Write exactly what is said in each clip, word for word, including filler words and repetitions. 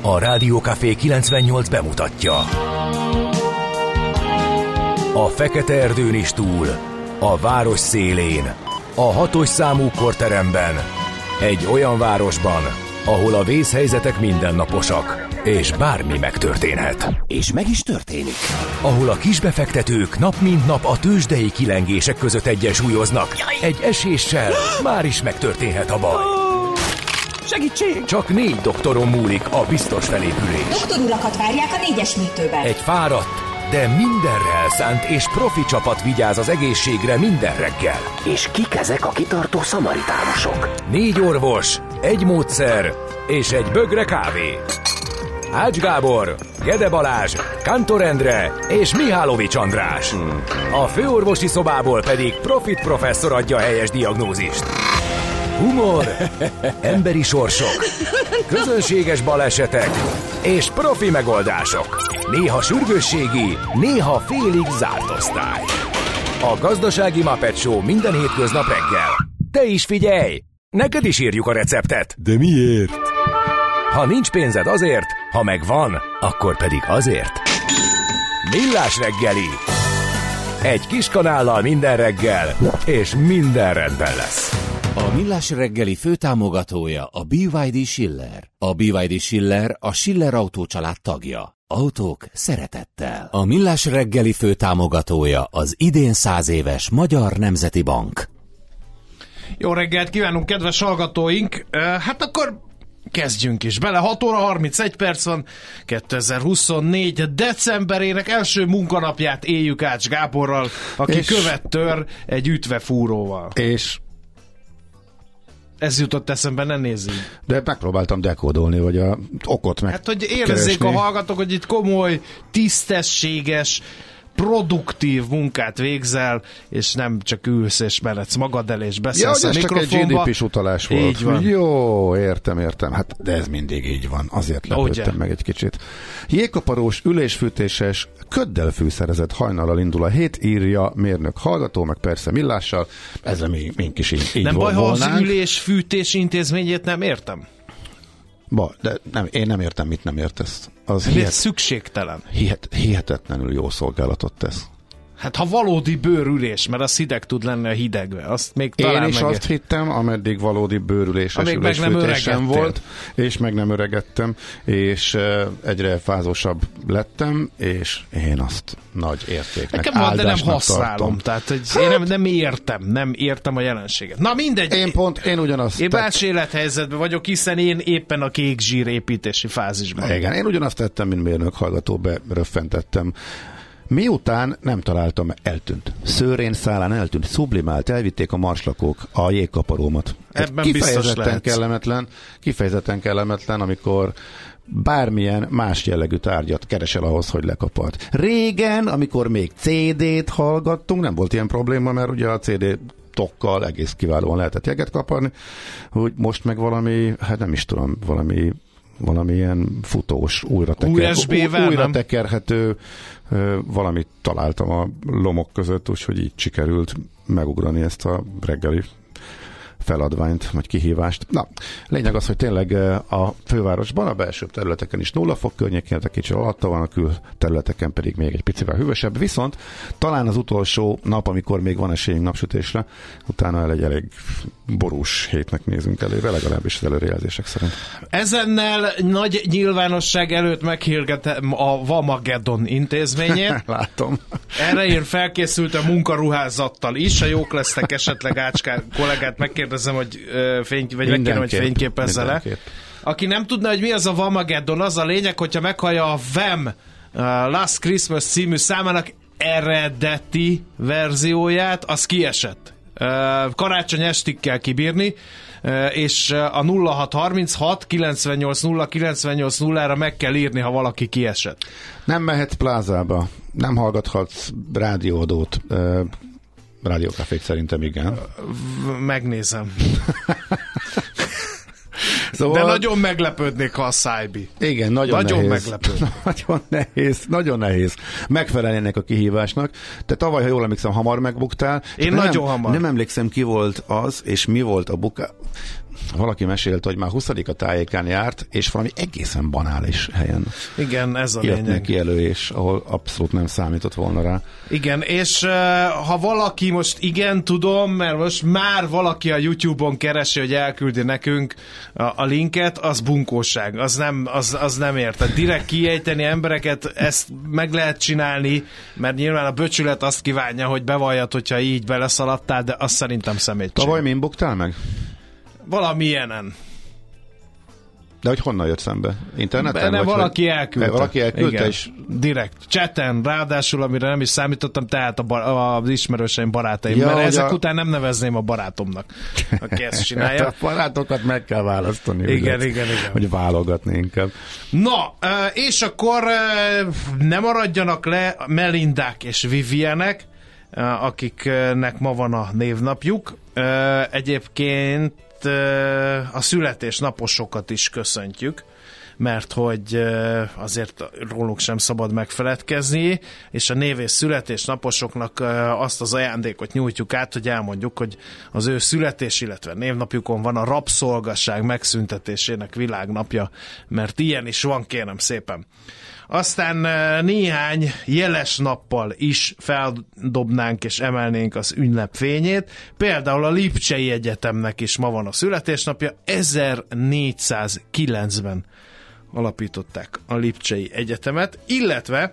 A Rádió Café kilencvennyolc bemutatja. A fekete erdőn is túl, a város szélén, a hatos számú korteremben, egy olyan városban, ahol a vészhelyzetek mindennaposak, és bármi megtörténhet. És meg is történik. Ahol a kisbefektetők nap mint nap a tőzsdei kilengések között egyensúlyoznak. Egy eséssel már is megtörténhet a baj. Segítség! Csak négy doktoron múlik a biztos felépülés. Doktor urakat várják a négyes műtőben. Egy fáradt, de mindenre elszánt és profi csapat vigyáz az egészségre minden reggel. És kik ezek a kitartó szamaritánusok? Négy orvos, egy módszer és egy bögre kávé. Ács Gábor, Gede Balázs, Kántor Endre és Mihálovics András. Hmm. A főorvosi szobából pedig Profit professzor adja a helyes diagnózist. Humor, emberi sorsok, közönséges balesetek és profi megoldások. Néha sürgősségi, néha félig zárt osztály. A Gazdasági Muppet Show minden hétköznap reggel. Te is figyelj! Neked is írjuk a receptet. De miért? Ha nincs pénzed azért, ha megvan, akkor pedig azért. Millás reggeli. Egy kis kanállal minden reggel, és minden rendben lesz. A Millás reggeli főtámogatója a bé vé dé Schiller. A bé vé dé Schiller a Schiller Autó család tagja. Autók szeretettel. A Millás reggeli főtámogatója az idén száz éves Magyar Nemzeti Bank. Jó reggelt kívánunk, kedves hallgatóink! Hát akkor kezdjünk is bele. hat óra harmincegy perc van, kétezer-huszonnégy decemberének első munkanapját éljük Ács Gáborral, aki és... követ tör egy ütvefúróval. És... Ez jutott eszembe, ne nézzünk. De megpróbáltam dekódolni, vagy a okot meg. Hát, hogy érezzék a hallgatók, hogy itt komoly, tisztességes, produktív munkát végzel, és nem csak ülsz és meredsz magad el, és beszélsz ja, a mikrofonba. Ja, csak egy gé dé pés utalás volt. Így van. Jó, értem, értem. Hát, de ez mindig így van. Azért lepődtem meg egy kicsit. Jégkaparós, ülésfűtéses, köddel fűszerezett hajnalal indul a hét, írja mérnök hallgató, meg persze Millással. Ezzel mi, mink is így, így nem baj, volnánk. ha az ülésfűtés intézményét nem értem? Ba, de nem, én nem értem, mit nem értesz. Az hihet, szükségtelen. Hihet, hihetetlenül jó szolgálatot tesz. Hát ha valódi bőrülés, mert az hideg tud lenni a hidegbe, azt még talán Én is meg... azt hittem, ameddig valódi bőrüléses ülésfűtésem volt, és meg nem öregettem, és egyre fázósabb lettem, és én azt nagy értéknek, nekem van, de nem használom, tartom. Tehát hogy hát... én nem, nem értem, nem értem a jelenséget. Na mindegy. Én pont, én ugyanazt... Én más élethelyzetben vagyok, hiszen én éppen a kék zsír építési fázisban. Igen, én ugyanazt tettem, mint mérnök hallgató, beröffentettem. Miután nem találtam, eltűnt. Szőrén szálán eltűnt, sublimált, elvitték a marslakók a jégkaparómat. Ebben kifejezetten kellemetlen, kifejezetten kellemetlen, amikor bármilyen más jellegű tárgyat keresel ahhoz, hogy lekapart. Régen, amikor még cé dét hallgattunk, nem volt ilyen probléma, mert ugye a cé dé tokkal egész kiválóan lehetett jeget kaparni, hogy most meg valami, hát nem is tudom, valami valamilyen futós, újra, teker, újra tekerhető valamit találtam a lomok között, úgyhogy így sikerült megugrani ezt a reggeli feladványt, vagy kihívást. Na, lényeg az, hogy tényleg a fővárosban, a belső területeken is nulla fok környékén, a kicsi alatta van, a külterületeken pedig még egy picivel hűvösebb, viszont talán az utolsó nap, amikor még van esélyünk napsütésre, utána el egy elég borús hétnek nézünk elébe, legalábbis az előrejelzések szerint. Ezennel nagy nyilvánosság előtt meghirgetem a Vamageddon intézményét. Látom. Erre én felkészültem munkaruházattal is, ha jók lesznek esetleg Ácskár kollégát megkérdezem, hogy uh, fény, vagy megkérem, hogy fényképezze le. Aki nem tudna, hogy mi az a Vamageddon, az a lényeg, hogyha meghallja a Wham! Uh, Last Christmas című számának eredeti verzióját, az kiesett. Uh, karácsony estig kell kibírni, uh, és a nulla hat harminchat kilencvennyolc nulla kilencvennyolc nullára meg kell írni, ha valaki kiesett. Nem mehetsz plázába, nem hallgathatsz rádióadót, uh, rádiókafét szerintem igen. Megnézem. Szóval... De nagyon meglepődnék, ha a szájbi. Igen, nagyon, nagyon nehéz. meglepődnék. Nagyon nehéz, nagyon nehéz megfelelni ennek a kihívásnak. Te tavaly, ha jól emlékszem, hamar megbuktál. Én nem, nagyon hamar. Nem emlékszem, ki volt az, és mi volt a buká... valaki mesélte, hogy már huszadik a tájékán járt, és valami egészen banális helyen. Igen, ez a lényeg. lényeg. Kijelölés, ahol abszolút nem számított volna rá. Igen, és uh, ha valaki most igen, tudom, mert most már valaki a YouTube-on keresi, hogy elküldi nekünk a, a linket, az bunkóság, az nem, az, az nem érted. Direkt kiejteni embereket, ezt meg lehet csinálni, mert nyilván a böcsület azt kívánja, hogy bevalljad, hogyha így beleszaladtál, de azt szerintem szemétség. Tavaly min buktál meg? Valamilyenem. De hogy honnan jött szembe? Interneten? Benne vagy valaki hogy... elküldte. Valaki elküldte, igen, és... direkt. Chaten, ráadásul, amire nem is számítottam, tehát a bar- az ismerőseim, barátaim. Ja, mert ezek a... után nem nevezném a barátomnak, aki ezt csinálja. A barátokat meg kell választani. Igen, lesz, igen, igen. Hogy válogatni inkább. Na, és akkor ne maradjanak le Melindák és Vivienek, akiknek ma van a névnapjuk. Egyébként a születésnaposokat is köszöntjük, mert hogy azért róluk sem szabad megfeledkezni, és a név- és születésnaposoknak azt az ajándékot nyújtjuk át, hogy elmondjuk, hogy az ő születés, illetve névnapjukon van a rabszolgasság megszüntetésének világnapja, mert ilyen is van, kérem szépen. Aztán néhány jeles nappal is feldobnánk és emelnénk az ünnep fényét. Például a Lipcsei Egyetemnek is ma van a születésnapja. ezernégyszázkilencben alapították a Lipcsei Egyetemet, illetve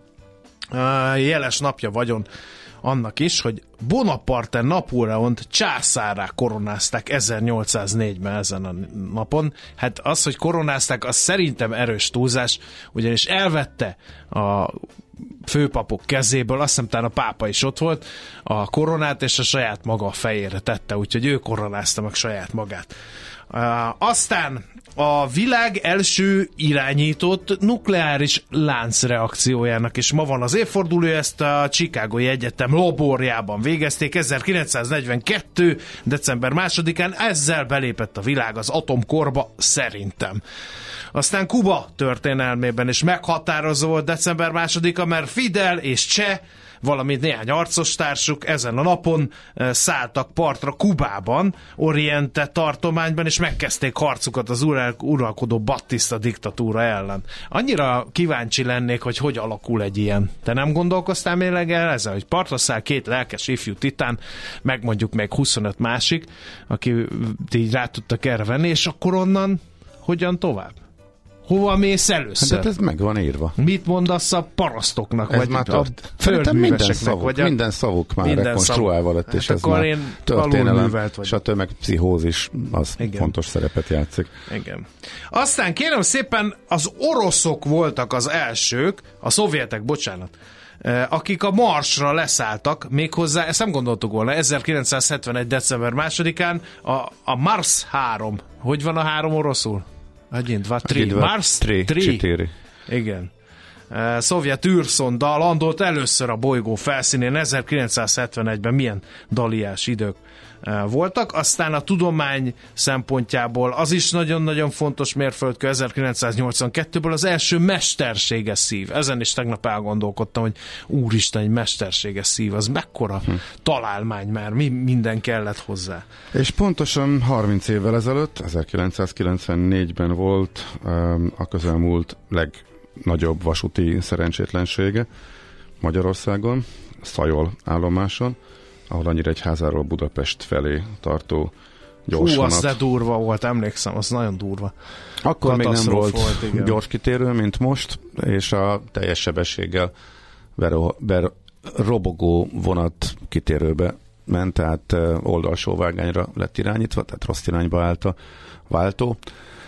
jeles napja vagyon annak is, hogy Bonaparte Napóleont császárrá koronázták ezernyolcszáznégyben ezen a napon. Hát az, hogy koronázták, az szerintem erős túlzás, ugyanis elvette a főpapok kezéből, azt hiszem talán a pápa is ott volt, a koronát, és a saját maga fejére tette, úgyhogy ő koronázta meg saját magát. Uh, aztán a világ első irányított nukleáris láncreakciójának is ma van az évfordulója, ezt a Chicagói Egyetem laborjában végezték ezerkilencszáznegyvenkettő. december másodikán, ezzel belépett a világ az atomkorba szerintem. Aztán Kuba történelmében is meghatározó volt december másodika, mert Fidel és Che, valamint néhány arcostársuk ezen a napon szálltak partra Kubában, Oriente tartományban, és megkezdték harcukat az uralkodó Batista diktatúra ellen. Annyira kíváncsi lennék, hogy hogy alakul egy ilyen. Te nem gondolkoztál még el ezzel, hogy partra száll két lelkes ifjú titán, meg mondjuk még huszonöt másik, aki így rá tudtak erre venni, és akkor onnan hogyan tovább? Hova mész először? Hát ez meg van írva. Mit mondasz a parasztoknak? Ez vagy már a minden szavuk, vagy a... minden szavuk már minden rekonstruálva lett, és hát ez már történelem, és a tömegpszichózis az igen. fontos szerepet játszik. Igen. Aztán kérem szépen, az oroszok voltak az elsők, a szovjetek, bocsánat, akik a Marsra leszálltak, méghozzá, ezt nem gondoltuk volna, ezerkilencszázhetvenegy. december másodikán a, a Mars három. Hogy van a három oroszul? Один, два, три. Mars три. Igen. Uh, szovjet űrszonda landolt először a bolygó felszínén ezerkilencszázhetvenegyben. Milyen daliás idők uh, voltak. Aztán a tudomány szempontjából az is nagyon-nagyon fontos mérföldkő, ezerkilencszáznyolcvankettőből az első mesterséges szív. Ezen is tegnap elgondolkodtam, hogy úristen, egy mesterséges szív, az mekkora hm. találmány már, mi minden kellett hozzá. És pontosan harminc évvel ezelőtt, ezerkilencszázkilencvennégyben volt um, a közelmúlt legnagyobb vasúti szerencsétlensége Magyarországon, Szajol állomáson, ahol a Nyíregyházáról Budapest felé tartó gyorsvonat. Hú, az de durva volt, emlékszem, az nagyon durva. Akkor még nem volt, volt gyors kitérő, mint most, és a teljes sebességgel bero, ber, robogó vonat kitérőbe ment, tehát oldalsó vágányra lett irányítva, tehát rossz irányba állt a váltó.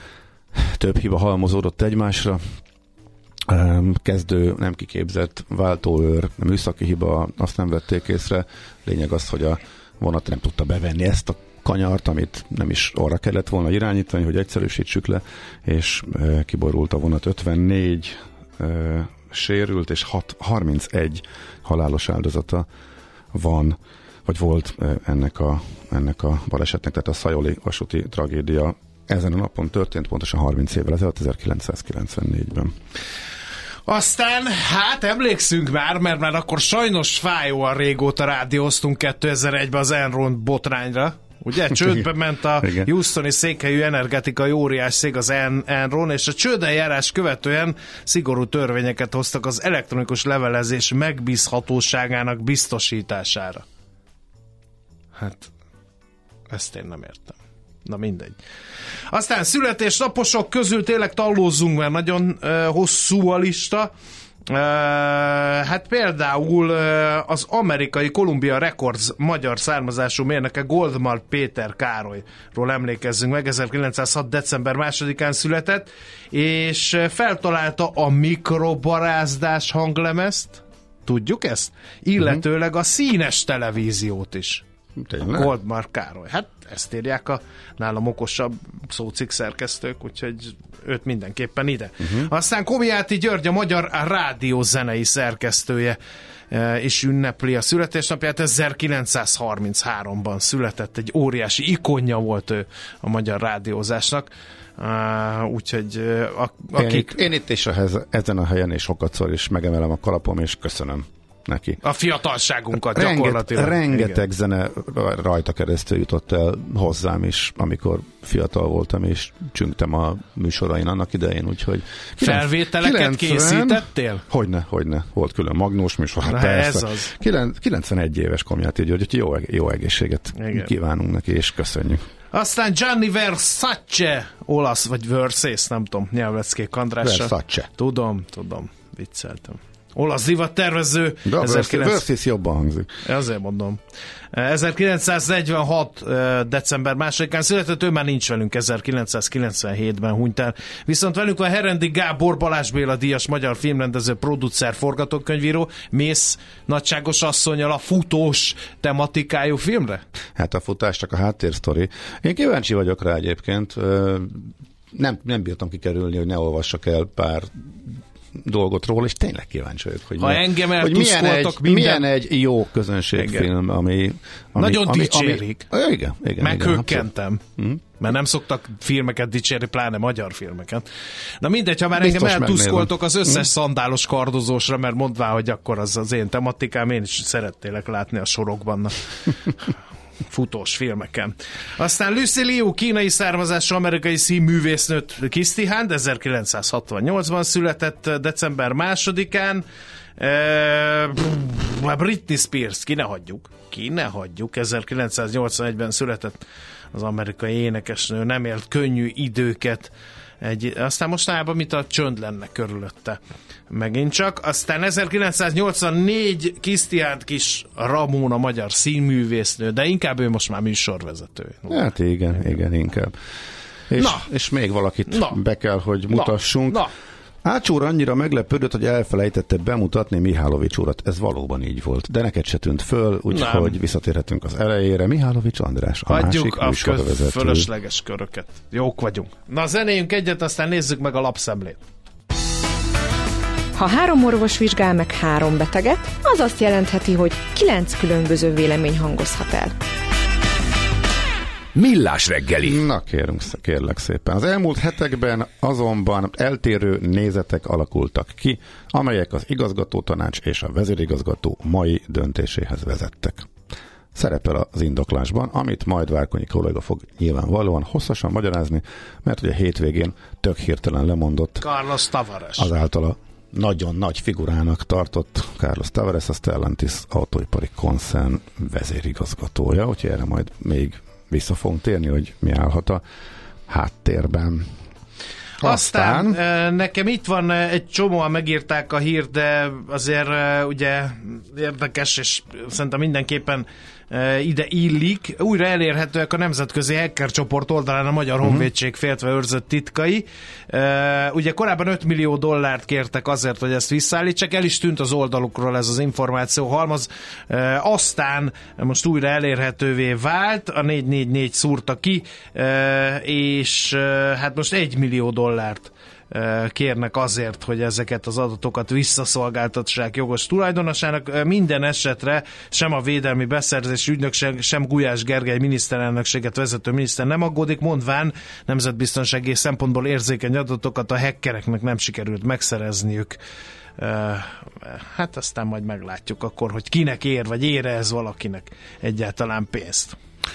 Több hiba halmozódott egymásra. Kezdő, nem kiképzett váltóőr, műszaki hiba, azt nem vették észre. Lényeg az, hogy a vonat nem tudta bevenni ezt a kanyart, amit nem is arra kellett volna irányítani, hogy egyszerűsítsük le, és e, kiborult a vonat. ötvennégy e, sérült, és hat, harmincegy halálos áldozata van, vagy volt e, ennek, a, ennek a balesetnek, tehát a szajoli vasúti tragédia ezen a napon történt, pontosan harminc évvel ezelőtt, ezerkilencszázkilencvennégyben. Aztán, hát emlékszünk már, mert már akkor sajnos fájóan régóta rádióztunk kétezer-egyben az Enron botrányra, Ugye csődbe ment a Houstoni székhelyű energetikai óriás cég, az Enron, és a csődeljárás követően szigorú törvényeket hoztak az elektronikus levelezés megbízhatóságának biztosítására. Hát, ezt én nem értem. Na mindegy. Aztán születésnaposok közül tényleg tallózzunk, mert nagyon uh, hosszú a lista. Uh, hát például uh, az amerikai Columbia Records magyar származású mérnöke Goldmark Péter Károlyról emlékezzünk meg, ezerkilencszázhat. december másodikán született, és feltalálta a mikrobarázdás hanglemezt, tudjuk ezt? Illetőleg a színes televíziót is. Tényleg? Goldmark Károly. Hát ezt írják a nálam okosabb szócikk szerkesztők, úgyhogy őt mindenképpen ide. Uh-huh. Aztán Komiáti György, a magyar rádiózenei szerkesztője és ünnepli a születésnapját. ezerkilencszázharmincháromban született, egy óriási ikonja volt ő a magyar rádiózásnak. Uh, úgyhogy uh, akik... Én, én itt is a, ezen a helyen és sokatszor is megemelem a kalapom, és köszönöm neki. A fiatalságunkat Renget, gyakorlatilag. Rengeteg igen. zene rajta keresztül jutott el hozzám is, amikor fiatal voltam, és csüngtem a műsorain annak idején, úgyhogy... Felvételeket kilencven készítettél? Hogyne, hogyne. Volt külön magnós műsor. Hát ez az. kilencvenegy éves Komiáti György, úgyhogy jó, jó egészséget igen. kívánunk neki, és köszönjük. Aztán Gianni Versace, olasz, vagy Versace, nem tudom, nyelvleckék Andrással. Versace. Tudom, tudom, vicceltem. Olasz divattervező. De a Versace jobban hangzik. Azért mondom. ezerkilencszáznegyvenhat. december másodikán született, ő már nincs velünk, ezerkilencszázkilencvenhétben hunyt el. Viszont velünk van Herendi Gábor, Balázs Béla díjas magyar filmrendező, producer, forgatókönyvíró. Mész nagyságos asszonnyal a futós tematikájú filmre? Hát a futás csak a háttérsztori. Én kíváncsi vagyok rá egyébként. Nem, nem bírtam kikerülni, hogy ne olvassak el pár dolgot róla, és tényleg kíváncsi vagyok, hogy, ha milyen, engem hogy milyen, egy, minden... milyen egy jó közönségfilm, ami, ami... Nagyon ami, dicsérik. Ami, igen, igen. Meghökkentem. Hmm? Mert nem szoktak filmeket dicsérni, pláne magyar filmeket. Na mindegy, ha már biztos engem eltuszkoltok az összes hmm? szandálos kardozósra, mert mondvá, hogy akkor az az én tematikám, én is szeretnélek látni a sorokban. Futós filmeken. Aztán Lucy Liu, kínai származású amerikai színművésznőt Kisztihán, ezerkilencszázhatvannyolcban született, december másodikán. E, Britney Spears, ki ne hagyjuk, ki ne hagyjuk, ezerkilencszáznyolcvanegyben született az amerikai énekesnő, nem élt könnyű időket, egy, aztán mostanában mit a csönd lenne körülötte. Megint csak. Aztán ezerkilencszáznyolcvannégy Kisztihánt kis Ramón, a magyar színművésznő, de inkább ő most már műsorvezető. Hát igen, igen, igen inkább. És, na. és még valakit na. be kell, hogy mutassunk. Na. Na. Ács úr annyira meglepődött, hogy elfelejtette bemutatni Mihálovics urat. Ez valóban így volt, de neked se tűnt föl, úgyhogy visszatérhetünk az elejére. Mihálovics András, a hagyjuk másik műsorvezető. Hagyjuk a fölösleges köröket. Jók vagyunk. Na, zenéljünk egyet, aztán nézzük meg a lapszemlét. Ha három orvos vizsgál meg három beteget, az azt jelentheti, hogy kilenc különböző vélemény hangozhat el. Millás reggeli. Na kérünk, kérlek szépen. Az elmúlt hetekben azonban eltérő nézetek alakultak ki, amelyek az igazgatótanács és a vezérigazgató mai döntéséhez vezettek. Szerepel az indoklásban, amit majd Várkonyi kolléga fog nyilvánvalóan hosszasan magyarázni, mert ugye hétvégén tök hirtelen lemondott Carlos Tavares. Az általa nagyon nagy figurának tartott Carlos Tavares, a Stellantis autóipari koncern vezérigazgatója, úgyhogy erre majd még vissza fogunk térni, hogy mi állhat a háttérben. Aztán, Aztán nekem itt van egy csomóan megírták a hírt, de azért ugye érdekes, és szerintem mindenképpen ide illik. Újra elérhetőek a nemzetközi hacker csoport oldalán a Magyar uh-huh. Honvédség féltve őrzött titkai. Ugye korábban öt millió dollárt kértek azért, hogy ezt visszaállítsák, el is tűnt az oldalukról ez az információ halmaz. Aztán most újra elérhetővé vált, a négy négy négy szúrta ki, és hát most egy millió dollárt kérnek azért, hogy ezeket az adatokat visszaszolgáltassák jogos tulajdonosának. Minden esetre sem a Védelmi Beszerzési Ügynökség, sem Gulyás Gergely miniszterelnökséget vezető miniszter nem aggódik, mondván nemzetbiztonsági szempontból érzékeny adatokat a hackereknek nem sikerült megszerezniük. Hát aztán majd meglátjuk akkor, hogy kinek ér, vagy ér ez valakinek egyáltalán pénzt.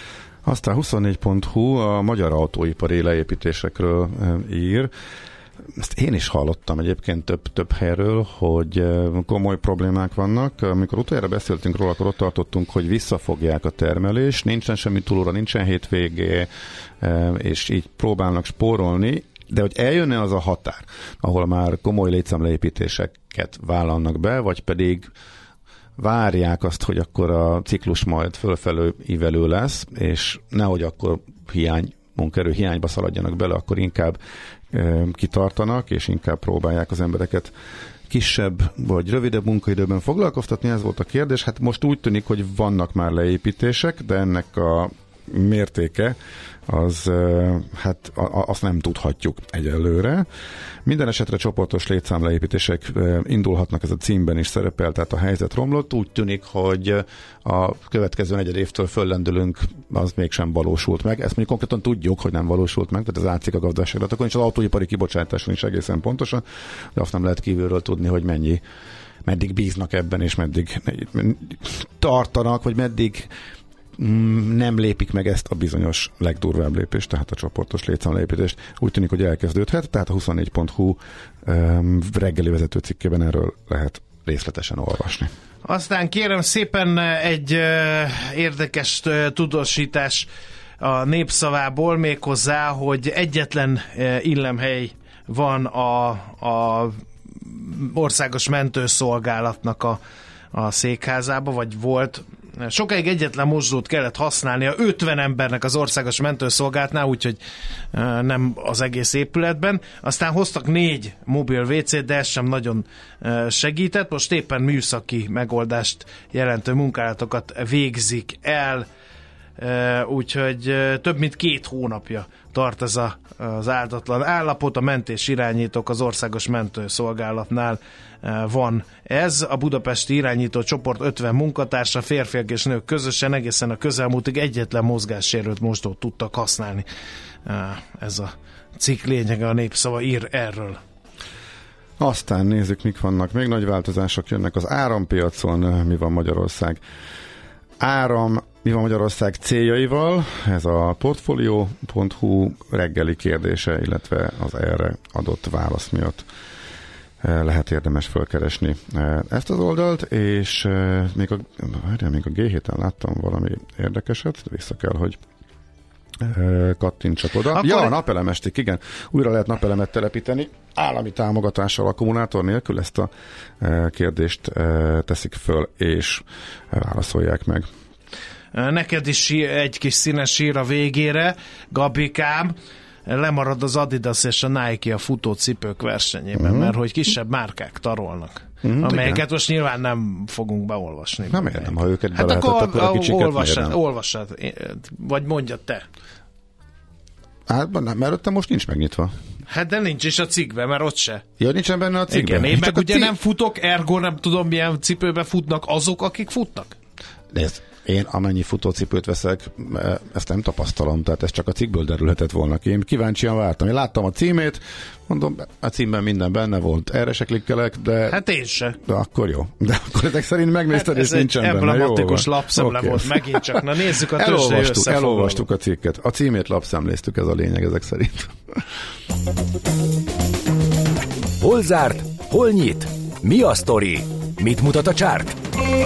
Aztán huszonnégy pont hu a magyar autóipari leépítésekről ír. Ezt én is hallottam egyébként több, több helyről, hogy komoly problémák vannak. Amikor utoljára beszéltünk róla, akkor ott tartottunk, hogy visszafogják a termelést, nincsen semmi túlóra, nincsen hétvégé, és így próbálnak spórolni, de hogy eljönne az a határ, ahol már komoly létszámleépítéseket vállalnak be, vagy pedig várják azt, hogy akkor a ciklus majd fölfelő ívelő lesz, és nehogy akkor hiány, munkaerő hiányba szaladjanak bele, akkor inkább e, kitartanak, és inkább próbálják az embereket kisebb vagy rövidebb munkaidőben foglalkoztatni, ez volt a kérdés. Hát most úgy tűnik, hogy vannak már leépítések, de ennek a mértéke az, hát azt nem tudhatjuk egyelőre. Minden esetre csoportos létszámleépítések indulhatnak, ez a címben is szerepel, tehát a helyzet romlott. Úgy tűnik, hogy a következő negyed évtől föllendülünk, az mégsem valósult meg. Ezt mondjuk konkrétan tudjuk, hogy nem valósult meg, tehát az látszik a gazdaságatokon, és az autóipari kibocsátáson is egészen pontosan, de azt nem lehet kívülről tudni, hogy mennyi, meddig bíznak ebben, és meddig tartanak, vagy meddig nem lépik meg ezt a bizonyos legdurvább lépést, tehát a csoportos létszámleépítést. Úgy tűnik, hogy elkezdődhet, tehát a huszonnégy pont hu um, reggeli vezető cikkében erről lehet részletesen olvasni. Aztán kérem szépen egy uh, érdekes uh, tudósítás a Népszavából, méghozzá, hogy egyetlen uh, illemhely van a, a országos mentőszolgálatnak a, a székházába, vagy volt. Sokáig egyetlen mosdót kellett használnia ötven embernek az országos mentőszolgálatnál, úgyhogy nem az egész épületben. Aztán hoztak négy mobil vécét, de ez sem nagyon segített. Most éppen műszaki megoldást jelentő munkálatokat végzik el, úgyhogy több mint két hónapja tart ez a, az áldatlan állapot. A mentés irányítók az országos mentőszolgálatnál van ez. A budapesti irányító csoport ötven munkatársa, férfiak és nők közösen egészen a közelmúltig egyetlen mozgássérült mosdót tudtak használni. Ez a cikk lényege, a Népszava ír erről. Aztán nézzük, mik vannak. Még nagy változások jönnek az árampiacon. Mi van Magyarország áram, mi van Magyarország céljaival? Ez a portfolio pont hu reggeli kérdése, illetve az erre adott válasz miatt lehet érdemes felkeresni ezt az oldalt, és még a, még a gé héten láttam valami érdekeset, vissza kell, hogy kattintsak oda. Akkor... Ja, napelemestik, igen. Újra lehet napelemet telepíteni, állami támogatással, akkumulátor nélkül. Ezt a kérdést teszik föl, és válaszolják meg. Neked is egy kis színes sír a végére, Gabikám. Lemarad az Adidas és a Nike a futócipők versenyében, uh-huh. mert hogy kisebb márkák tarolnak. Uh-huh, amelyeket igen. most nyilván nem fogunk beolvasni. Nem érdem, ha őket hát belehetett, akkor, akkor a kicsiket olvassad, olvassad, vagy mondja te. Hát, mert ott most nincs megnyitva. Hát de nincs is a cikkben, mert ott se. Ja, nincsen benne a cikkben. Igen, én meg ugye cik... nem futok, ergo nem tudom milyen cipőbe futnak azok, akik futnak. De ez, én amennyi futócipőt veszek, ezt nem tapasztalom, tehát ez csak a cikkből derülhetett volna ki. Én kíváncsian vártam. Én láttam a címét, mondom, a címben minden benne volt. Erre se klikkelek, de... Hát én se. De akkor jó. De akkor ezek szerint megnézted, hát és nincsen benne. Ez egy emblematikus lapszemle okay. volt megint csak. Na nézzük a tőzsdei összefoglalót. Elolvastuk a cikket. A címét lapszemléztük, ez a lényeg ezek szerint. Hol zárt? Hol nyit? Mi a sztori? Mit mutat a csárt?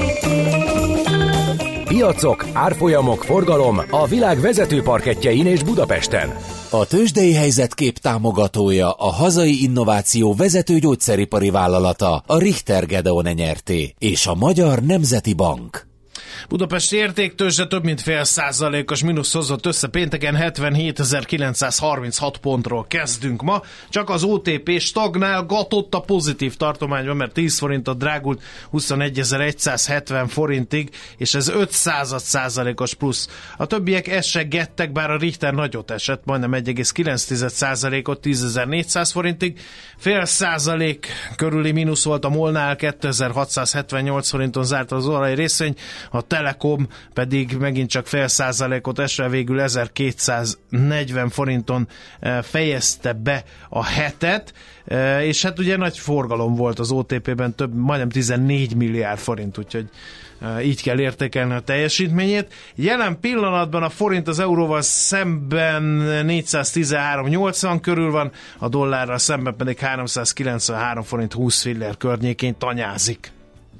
Piacok, árfolyamok, forgalom a világ vezető parkettjein és Budapesten. A tőzsdei helyzetkép támogatója a hazai innováció vezető gyógyszeripari vállalata, a Richter Gedeon Nyrt. és a Magyar Nemzeti Bank. Budapesti értéktőzsde több mint fél százalékos mínusz hozott össze pénteken, hetvenhétezer-kilencszázharminchat pontról kezdünk ma. Csak az o té pé stagnálgatott a pozitív tartományban, mert tíz forintot drágult huszonegyezer-egyszázhetven forintig, és ez öt század százalékos plusz. A többiek essegettek, bár a Richter nagyot esett, majdnem egy egész kilenc százalékot tízezer-négyszáz forintig. Fél százalék körüli mínusz volt a MOL-nál, kétezer-hatszázhetvennyolc forinton zárt az olaj részvény, a Telekom pedig megint csak fél százalékot esve végül ezerkétszáznegyven forinton fejezte be a hetet, és hát ugye nagy forgalom volt az o té pében, több, majdnem tizennégy milliárd forint, úgyhogy így kell értékelni a teljesítményét. Jelen pillanatban a forint az euróval szemben négyszáztizenhárom nyolcvan körül van, a dollárral szemben pedig háromszázkilencvenhárom forint húsz fillér környékén tanyázik.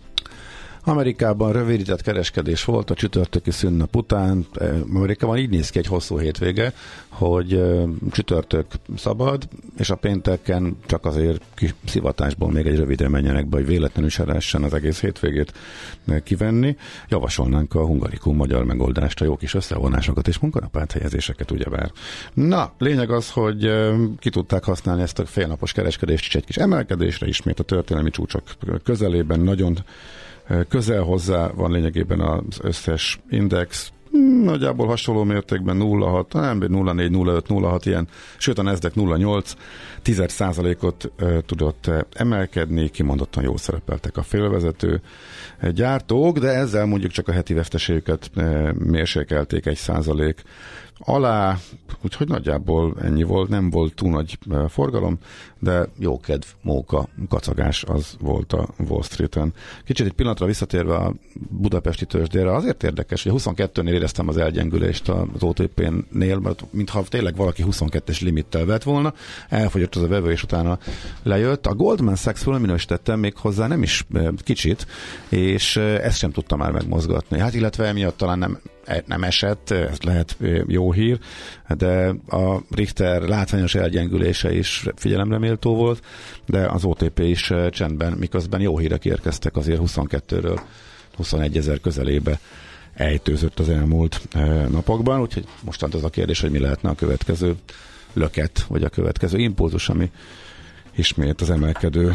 Amerikában rövidített kereskedés volt a csütörtöki szünnap után. Amerikában így néz ki egy hosszú hétvége, hogy csütörtök szabad, és a pénteken csak azért kis szivatásból még egy rövidre menjenek be, hogy véletlenül se lehessen az egész hétvégét kivenni. Javasolnánk a Hungarikum magyar megoldást, a jó kis összevonásokat és munkanapáthelyezéseket, ugyebár. Na, lényeg az, hogy ki tudták használni ezt a félnapos kereskedést is egy kis emelkedésre, ismét a történelmi csúcsok közelében nagyon közel hozzá van lényegében az összes index, nagyjából hasonló mértékben nulla hat, nem, nulla négy, nulla öt, nulla hat ilyen, sőt a Nasdaq nulla nyolc tized százalékot e, tudott emelkedni, kimondottan jól szerepeltek a félvezető gyártók, de ezzel mondjuk csak a heti veszteségüket e, mérsékelték egy százalék alá, úgyhogy nagyjából ennyi volt, nem volt túl nagy forgalom, de jókedv, móka, kacagás az volt a Wall Streeten. Kicsit egy pillanatra visszatérve a budapesti tőzsdére, azért érdekes, hogy a huszonkettőnél éreztem az elgyengülést az o té pé-nél, mert mintha tényleg valaki huszonkettes limittel vett volna, elfogyott az a vevő, és utána lejött. A Goldman Sachs fölminősítettem még hozzá nem is kicsit, és ezt sem tudta már megmozgatni. Hát illetve emiatt talán nem nem esett, ez lehet jó hír, de a Richter látványos elgyengülése is figyelemre méltó volt, de az o té pé is csendben, miközben jó hírek érkeztek, azért huszonkettőről huszonegyezer közelébe ejtőzött az elmúlt napokban, úgyhogy mostant az a kérdés, hogy mi lehetne a következő löket, vagy a következő impulzus, ami ismét az emelkedő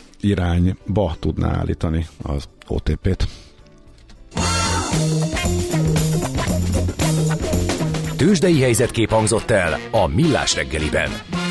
irányba tudná állítani az o té pét. Tőzsdei helyzetkép hangzott el a Millás reggeliben.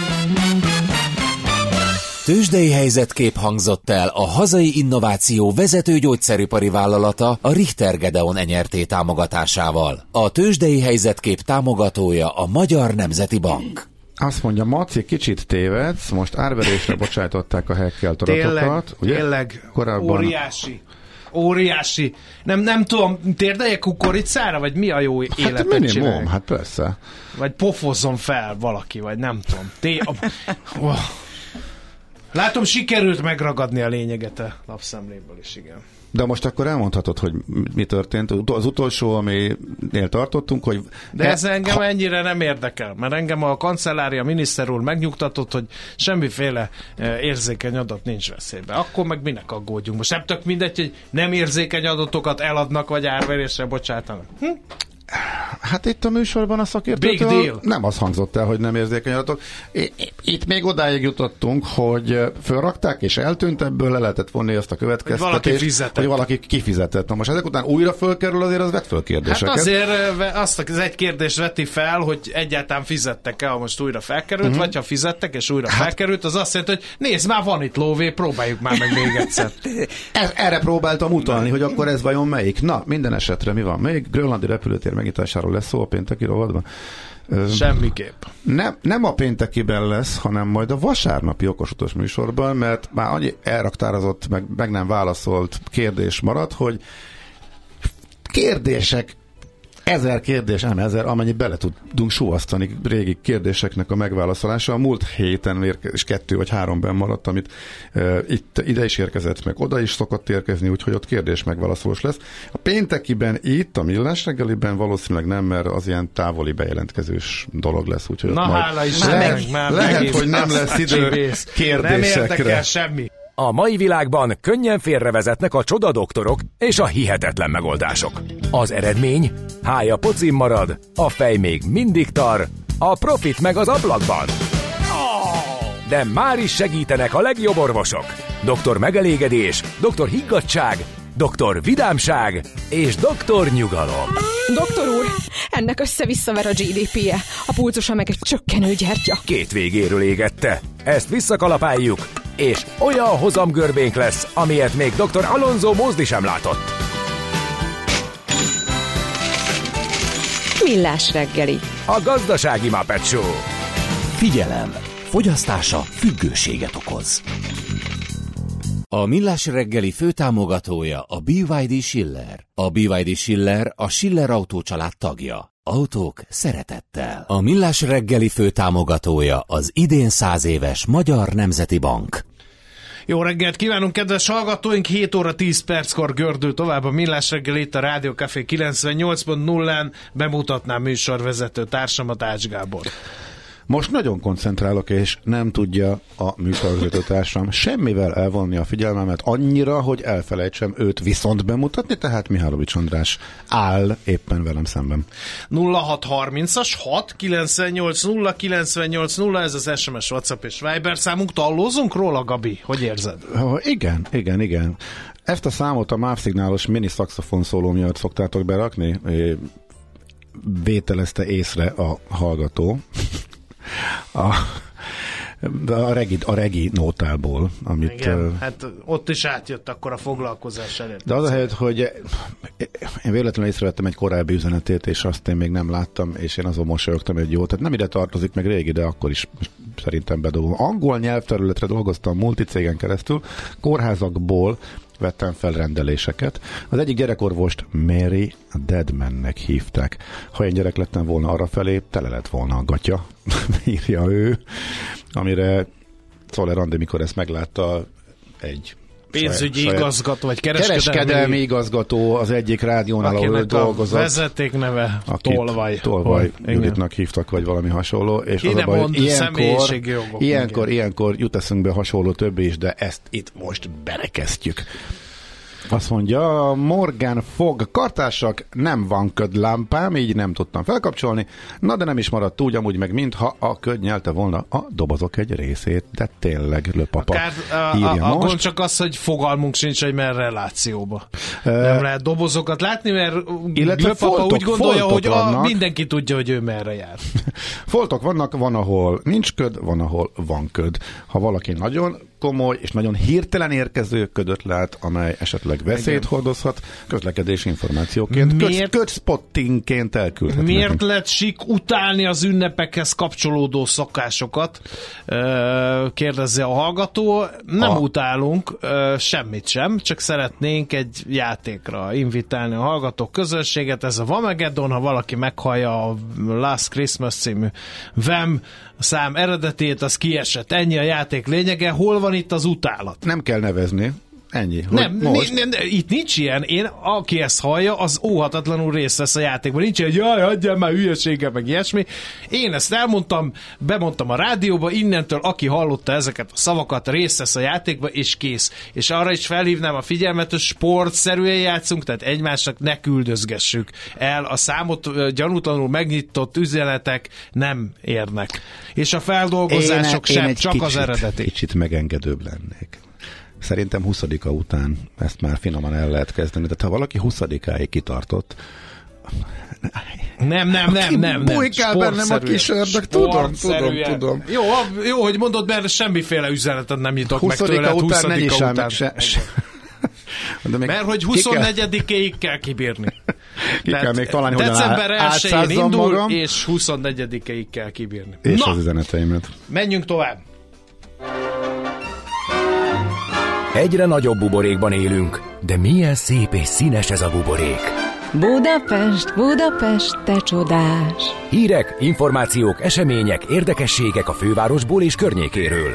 Tőzsdei helyzetkép hangzott el a hazai innováció vezető gyógyszeripari vállalata, a Richter Gedeon Enyerté támogatásával. A tőzsdei helyzetkép támogatója a Magyar Nemzeti Bank. Azt mondja, Maci, kicsit tévedsz, most árverésre bocsájtották a hekkelt adatokat. Tényleg, tényleg, korábban... óriási. Óriási. Nem, nem tudom, térdeljek kukoricára, vagy mi a jó életet hát minimum, csinálni? Hát persze. Vagy pofozzon fel valaki, vagy nem tudom. Té- oh. Látom, sikerült megragadni a lényeget a lapszemléből is, igen. De most akkor elmondhatod, hogy mi történt. Az utolsó, aminél tartottunk, hogy... De ez engem ha... ennyire nem érdekel, mert engem a kancellária miniszter úr megnyugtatott, hogy semmiféle érzékeny adat nincs veszélyben. Akkor meg minek aggódjunk? Most nem tök mindegy, hogy nem érzékeny adatokat eladnak, vagy árverésre bocsátanak. Hm? Hát itt a műsorban a szakértőtől nem az hangzott el, hogy nem érzékeny adatok. Itt még odáig jutottunk, hogy fölrakták, és eltűnt ebből, le lehetett vonni azt a következtetést, hogy, hogy valaki kifizetett. Na most ezek után újra fölkerül, azért az vett föl kérdéseket. Hát azért azt az egy kérdést veti fel, hogy egyáltalán fizettek-e, ha most újra felkerült, uh-huh. vagy ha fizettek, és újra hát, felkerült, az azt jelenti, hogy nézd, már van itt lóvé, próbáljuk már meg még egyszer. Erre próbáltam utalni, hogy akkor ez vajon melyik. Na, minden esetre mi van? Még grönlandi repülőtér megnyitásáról lesz szó a pénteki rovatban? Semmiképp. Nem, nem a péntekiben lesz, hanem majd a vasárnapi okosutas műsorban, mert már annyi elraktározott, meg, meg nem válaszolt kérdés maradt, hogy kérdések, ezer kérdés, nem ezer, amennyit bele tudunk súvasztani régi kérdéseknek a megválaszolása. A múlt héten és kettő vagy háromben maradt, amit e, itt ide is érkezett, meg oda is szokott érkezni, úgyhogy ott kérdés megválaszolós lesz. A péntekiben itt, a Millás reggeliben valószínűleg nem, mert az ilyen távoli bejelentkezős dolog lesz, úgyhogy na hála is, lehet, már lehet hogy nem lesz idő kérdésekre. Nem érdekel semmi. A mai világban könnyen félrevezetnek a csodadoktorok és a hihetetlen megoldások. Az eredmény? Hája pocim marad, a fej még mindig tar, a profit meg az ablakban. De már is segítenek a legjobb orvosok. doktor Megelégedés, doktor Higgadtság, doktor Vidámság és doktor Nyugalom. Doktor úr, ennek össze-visszaver a gé dé pé-je, a pulzusa meg egy csökkenő gyertya. Két végéről égette. Ezt visszakalapáljuk, és olyan hozamgörbénk lesz, amilyet még doktor Alonso Mózdi sem látott. Millás reggeli, a gazdasági Muppet Show. Figyelem! Fogyasztása függőséget okoz. A Millás reggeli főtámogatója a bé vé dé Schiller. A bé vé dé Schiller a Schiller Autó család tagja. Autók szeretettel. A Millás reggeli főtámogatója az idén száz éves Magyar Nemzeti Bank. Jó reggelt kívánunk, kedves hallgatóink! hét óra tíz perckor gördül tovább a Millás reggel itt a Rádió Café kilencvennyolc pont nullán. Bemutatnám műsorvezető társamat, Ács Gábor. Most nagyon koncentrálok, és nem tudja a műsorvezetőtársam semmivel elvonni a figyelmemet annyira, hogy elfelejtsem őt viszont bemutatni, tehát Mihálovics András áll éppen velem szemben. nulla hat harmincas hat kilencvennyolc nulla kilencvennyolc nulla, ez az es em es, WhatsApp és Viber számunk. Tallózunk róla, Gabi? Hogy érzed? Oh, igen, igen, igen. Ezt a számot a mávszignálos mini szaxofon szóló miatt szoktátok berakni, vételezte észre a hallgató. A, a, regi, a regi nótából, amit... Igen, uh, hát ott is átjött akkor a foglalkozás előtt. De az a helyet, hogy én véletlenül észrevettem egy korábbi üzenetét, és azt én még nem láttam, és én azon mosolyogtam egy jót. Tehát nem ide tartozik, meg régi, de akkor is szerintem bedobom. Angol nyelvterületre dolgoztam multicégen keresztül, kórházakból vettem fel rendeléseket. Az egyik gyerekorvost Mary Deadmannek hívták. Ha én gyerek lettem volna arrafelé, tele lett volna a gatya, írja ő, amire Czoller Andi, mikor ezt meglátta, egy pénzügyi saját, igazgató, vagy kereskedelmi, kereskedelmi igazgató az egyik rádiónál, ahol dolgozott. Vezetékneve Tolvaj. Tolvaj Juditnak hívtak, vagy valami hasonló. És az a baj, hogy ilyenkor, ilyenkor, ilyenkor jut eszünkbe hasonló több is, de ezt itt most belekezdjük. Azt mondja, Morgan Fog, kartársak, nem van ködlámpám, így nem tudtam felkapcsolni, na de nem is maradt úgy, amúgy meg mintha a köd nyelte volna a dobozok egy részét, de tényleg löpapa Akár, írja a, a, most. Csak az, hogy fogalmunk sincs, hogy merre relációba. Uh, nem lehet dobozokat látni, mert löpapa foltok, úgy gondolja, hogy a, mindenki tudja, hogy ő merre jár. Foltok vannak, van, ahol nincs köd, van, ahol van köd. Ha valaki nagyon komoly és nagyon hirtelen érkező ködöt lát, amely esetleg veszélyt hordozhat, közlekedési információként, köd, ködspottingként elküldhet. Miért nekünk. lett sik utálni az ünnepekhez kapcsolódó szokásokat? Kérdezze a hallgató. Nem a... utálunk semmit sem, csak szeretnénk egy játékra invitálni a hallgatók közönséget. Ez a Vamageddon, ha valaki meghallja a Last Christmas című Vem szám eredetét, az kiesett. Ennyi a játék lényege. Hol van itt az utálat? Nem kell nevezni. Ennyi. Nem, most... n- n- itt nincs ilyen. Én, aki ezt hallja, az óhatatlanul részt vesz a játékban. Nincs ilyen, hogy jaj, adjál már hülyesége, meg ilyesmi. Én ezt elmondtam, bemondtam a rádióba, innentől aki hallotta ezeket a szavakat, részt vesz a játékba, és kész. És arra is felhívnám a figyelmet, hogy sportszerűen játszunk, tehát egymásnak ne küldözgessük el. A számot gyanútlanul megnyitott üzenetek nem érnek. És a feldolgozások én, sem, én csak kicsit, az eredeti. Kicsit megengedőbb lennék. Szerintem huszadika után ezt már finoman el lehet kezdeni. Tehát ha valaki huszadikáig kitartott, nem, nem, nem, nem, nem. Bujkál bennem a kis ördög. Tudom, tudom, tudom. Jó, jó, hogy mondod, mert semmiféle üzenetet nem nyitok meg tőle. Után ne nyissál meg se, se. Mert hogy huszonnegyedikéig kell kibírni. Ki kell még találni, hogyan december elsején indul, magam. És huszonnegyedikéig kell kibírni. És Na, az üzeneteimet. Menjünk tovább. Egyre nagyobb buborékban élünk, de milyen szép és színes ez a buborék. Budapest, Budapest, te csodás! Hírek, információk, események, érdekességek a fővárosból és környékéről.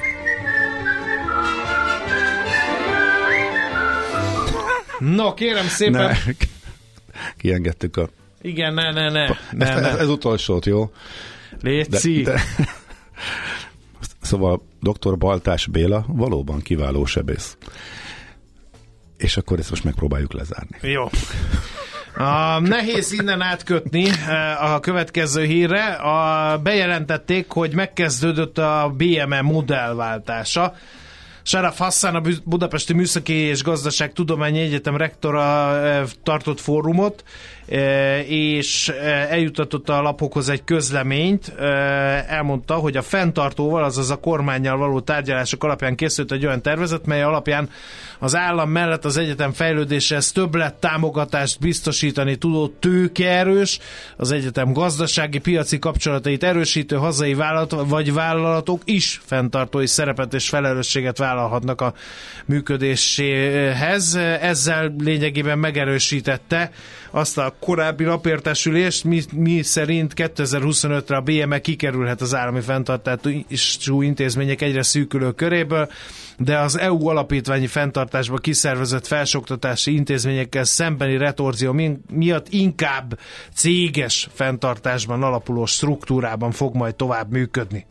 No, kérem szépen. Ne. Kiengedtük a... Igen, ne, ne, ne. ne, ez, ne. Ez, ez utolsót, jó? Léci. De, de... Szóval doktor Baltás Béla valóban kiváló sebész. És akkor ezt most megpróbáljuk lezárni. Jó. A, nehéz innen átkötni a következő hírre. A, bejelentették, hogy megkezdődött a bé em e modellváltása. Sharaf Hassan, a Budapesti Műszaki és Gazdaságtudományi Egyetem rektora tartott fórumot, és eljutatta a lapokhoz egy közleményt, elmondta, hogy a fenntartóval, azaz a kormánnyal való tárgyalások alapján készült egy olyan tervezet, mely alapján az állam mellett az egyetem fejlődéshez többlet támogatást biztosítani tudó tőkeerős, az egyetem gazdasági piaci kapcsolatait erősítő hazai vállalat vagy vállalatok is fenntartói szerepet és felelősséget vállalhatnak a működéséhez. Ezzel lényegében megerősítette azt a korábbi napértesülést, mi, mi szerint kétezer-huszonötre a bé em e kikerülhet az állami fenntartású intézmények egyre szűkülő köréből, de az é u alapítványi fenntartásba kiszervezett felsőoktatási intézményekkel szembeni retorzió miatt inkább céges fenntartásban alapuló struktúrában fog majd tovább működni.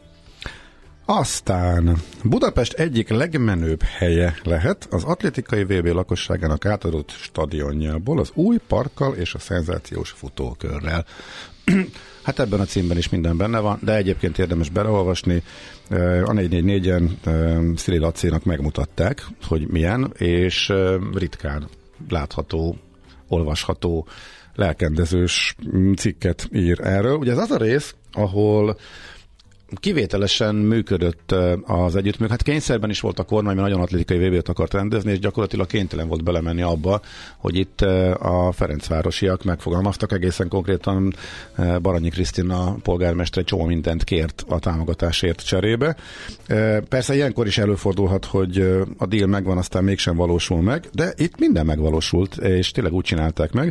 Aztán Budapest egyik legmenőbb helye lehet az atlétikai vé bé lakosságának átadott stadionjából, az új parkkal és a szenzációs futókörrel. Hát ebben a címben is minden benne van, de egyébként érdemes beleolvasni. A négy négy négyen Szili Lacinak megmutatták, hogy milyen, és ritkán látható, olvasható, lelkendezős cikket ír erről. Ugye ez az a rész, ahol kivételesen működött az együttműködés. Hát kényszerben is volt a kormány, mert nagyon atlétikai vé bét akart rendezni, és gyakorlatilag kénytelen volt belemenni abba, hogy itt a ferencvárosiak megfogalmaztak, egészen konkrétan Baranyi Krisztina polgármester egy csomó mindent kért a támogatásért cserébe. Persze ilyenkor is előfordulhat, hogy a deal megvan, aztán mégsem valósul meg, de itt minden megvalósult, és tényleg úgy csinálták meg.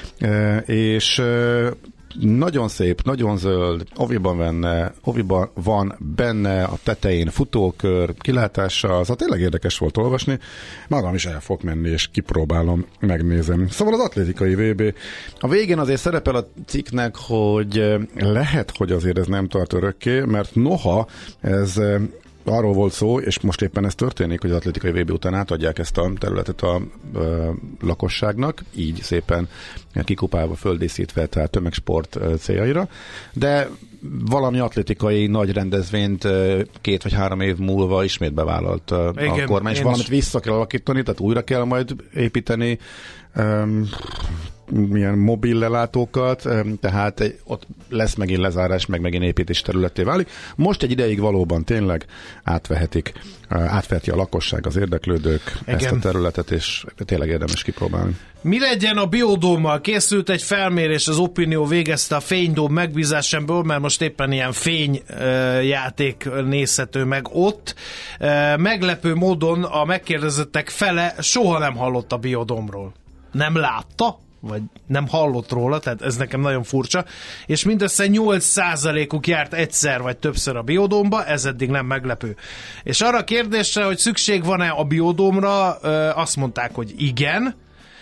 És nagyon szép, nagyon zöld, oviban, benne, oviban van benne a tetején futókör, kilátással, az tényleg érdekes volt olvasni. Magam is el fog menni, és kipróbálom, megnézem. Szóval az atlétikai vé bé. A végén azért szerepel a cikknek, hogy lehet, hogy azért ez nem tart örökké, mert noha ez arról volt szó, és most éppen ez történik, hogy az atlétikai vé bé után átadják ezt a területet a ö, lakosságnak, így szépen kikupálva, földíszítve, tehát tömegsport céljaira, de valami atlétikai nagy rendezvényt két vagy három év múlva ismét bevállalt a, igen, a kormány, és valamit vissza kell alakítani, tehát újra kell majd építeni, um, milyen mobil lelátókat, tehát ott lesz megint lezárás, meg megint építés területté válik. Most egy ideig valóban tényleg átvehetik, átveheti a lakosság, az érdeklődők igen. ezt a területet, és tényleg érdemes kipróbálni. Mi legyen a biodómmal? Készült egy felmérés, az Opinió végezte a Fénydóm megbízásából, mert most éppen ilyen fényjáték nézhető meg ott. Meglepő módon a megkérdezettek fele soha nem hallott a biodómról. Nem látta? Vagy nem hallott róla, tehát ez nekem nagyon furcsa, és mindössze nyolc százalékuk járt egyszer vagy többször a biodómba, ez eddig nem meglepő. És arra a kérdésre, hogy szükség van-e a biodómra, azt mondták, hogy igen,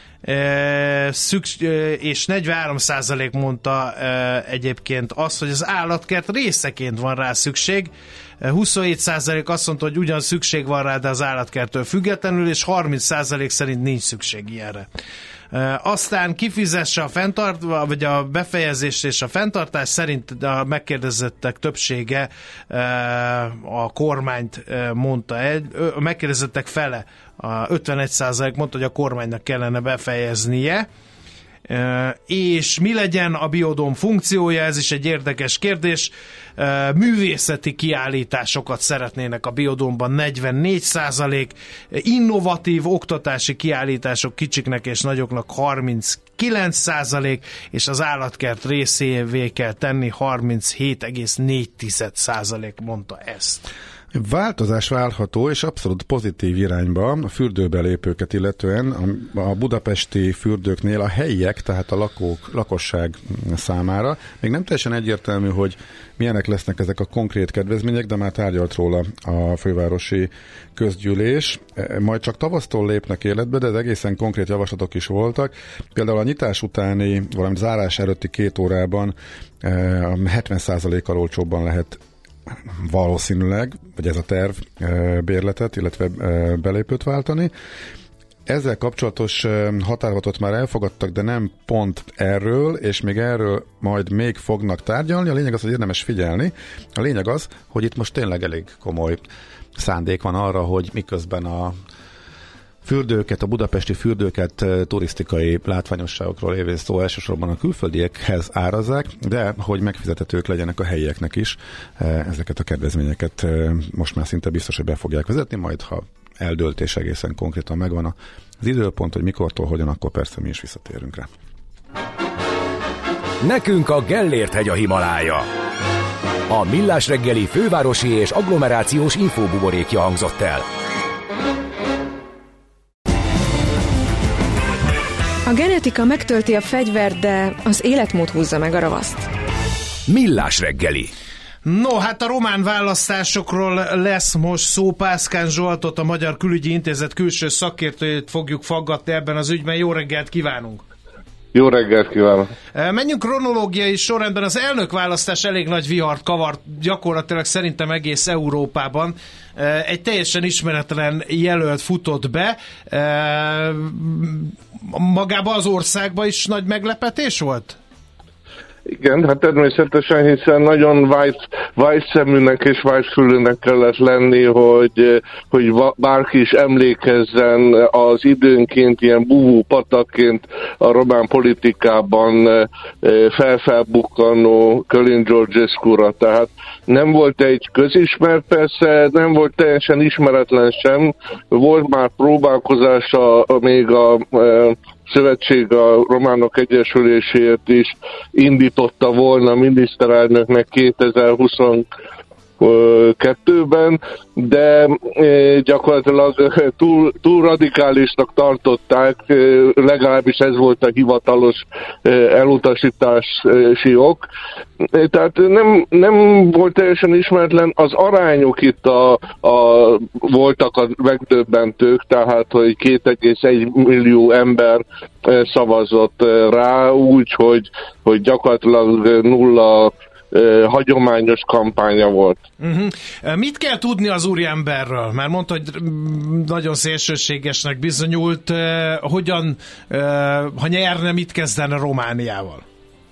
és negyvenhárom százalék mondta egyébként azt, hogy az állatkert részeként van rá szükség, huszonhét százalék azt mondta, hogy ugyan szükség van rá, de az állatkerttől függetlenül, és harminc százalék szerint nincs szükség ilyenre. Aztán kifizesse a fenntart, vagy a befejezést és a fenntartás szerint a megkérdezettek többsége a kormányt mondta el, a megkérdezettek fele, a ötvenegy százalék mondta, hogy a kormánynak kellene befejeznie. És mi legyen a biodóm funkciója, ez is egy érdekes kérdés. Művészeti kiállításokat szeretnének a biodómban negyvennégy százalék, innovatív oktatási kiállítások kicsiknek és nagyoknak harminckilenc százalék, és az állatkert részévé kell tenni harminchét egész négy százalék mondta ezt. Változás várható, és abszolút pozitív irányba a fürdőbelépőket illetően a budapesti fürdőknél a helyiek, tehát a lakók, lakosság számára. Még nem teljesen egyértelmű, hogy milyenek lesznek ezek a konkrét kedvezmények, de már tárgyalt róla a fővárosi közgyűlés. Majd csak tavasztól lépnek életbe, de ez egészen konkrét javaslatok is voltak. Például a nyitás utáni, valamint zárás előtti két órában hetven százalékkal olcsóbban lehet valószínűleg, vagy ez a terv bérletet, illetve belépőt váltani. Ezzel kapcsolatos határozatot már elfogadtak, de nem pont erről, és még erről majd még fognak tárgyalni. A lényeg az, hogy érdemes figyelni. A lényeg az, hogy itt most tényleg elég komoly szándék van arra, hogy miközben a fürdőket, a budapesti fürdőket turisztikai látványosságokról lévén szó elsősorban a külföldiekhez árazzák, de hogy megfizethetők legyenek a helyieknek is, ezeket a kedvezményeket most már szinte biztos, hogy be fogják vezetni, majd ha eldölt és egészen konkrétan megvan az időpont, hogy mikortól, hogyan, akkor persze mi is visszatérünk rá. Nekünk a Gellért-hegy a Himalája. A Millás reggeli fővárosi és agglomerációs infóbuborékja hangzott el. A genetika megtölti a fegyvert, de az életmód húzza meg a ravaszt. Millás reggeli. No, hát a román választásokról lesz most szó. Pászkán Zsoltot, a Magyar Külügyi Intézet külső szakértőjét fogjuk faggatni ebben az ügyben. Jó reggelt kívánunk! Jó reggelt kívánok! Menjünk kronológiai sorrendben. Az elnökválasztás elég nagy vihart kavart gyakorlatilag szerintem egész Európában. Egy teljesen ismeretlen jelölt futott be. Magában az országban is nagy meglepetés volt? Igen, hát természetesen, hiszen nagyon vájszeműnek és vájszfülőnek kellett lenni, hogy, hogy bárki is emlékezzen az időnként ilyen búvú patakként a román politikában felfelbukkanó Kölin Georgescu-ra. Tehát nem volt egy közismert, persze nem volt teljesen ismeretlen sem, volt már próbálkozása még a Szövetség a Románok Egyesüléséért is indította volna a miniszterelnöknek kétezer-huszonkettőben, de gyakorlatilag túl, túl radikálisnak tartották, legalábbis ez volt a hivatalos elutasítási ok. Tehát nem, nem volt teljesen ismeretlen, az arányok itt a, a, voltak a megdöbbentők, tehát hogy két egész egy millió ember szavazott rá, úgy, hogy, hogy gyakorlatilag nulla hagyományos kampánya volt. Uh-huh. Mit kell tudni az úriemberről? Már mondta, hogy nagyon szélsőségesnek bizonyult. Hogyan, ha nyerne, mit kezdene Romániával?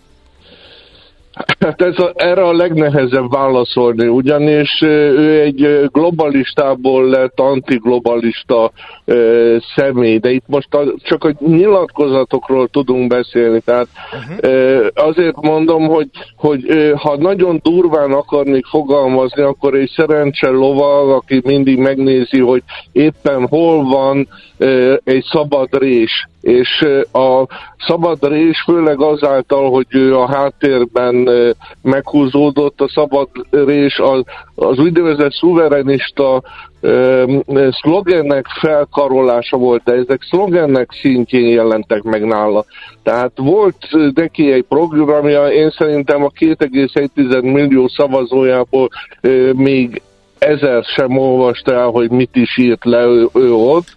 Hát ez a, erre a legnehezebb válaszolni, ugyanis ő egy globalistából lett antiglobalista e, személy, de itt most a, csak a nyilatkozatokról tudunk beszélni, tehát uh-huh. e, azért mondom, hogy, hogy e, ha nagyon durván akarnék fogalmazni, akkor egy szerencse lovag, aki mindig megnézi, hogy éppen hol van e, egy szabad rés, és a szabad rés főleg azáltal, hogy ő a háttérben meghúzódott, a szabad rés az, az úgynevezett szuverenista szlogennek felkarolása volt, de ezek szlogennek szintjén jelentek meg nála. Tehát volt neki egy programja, én szerintem a két egész egy millió szavazójából még ezer sem olvasta el, hogy mit is írt le ő, ő ott,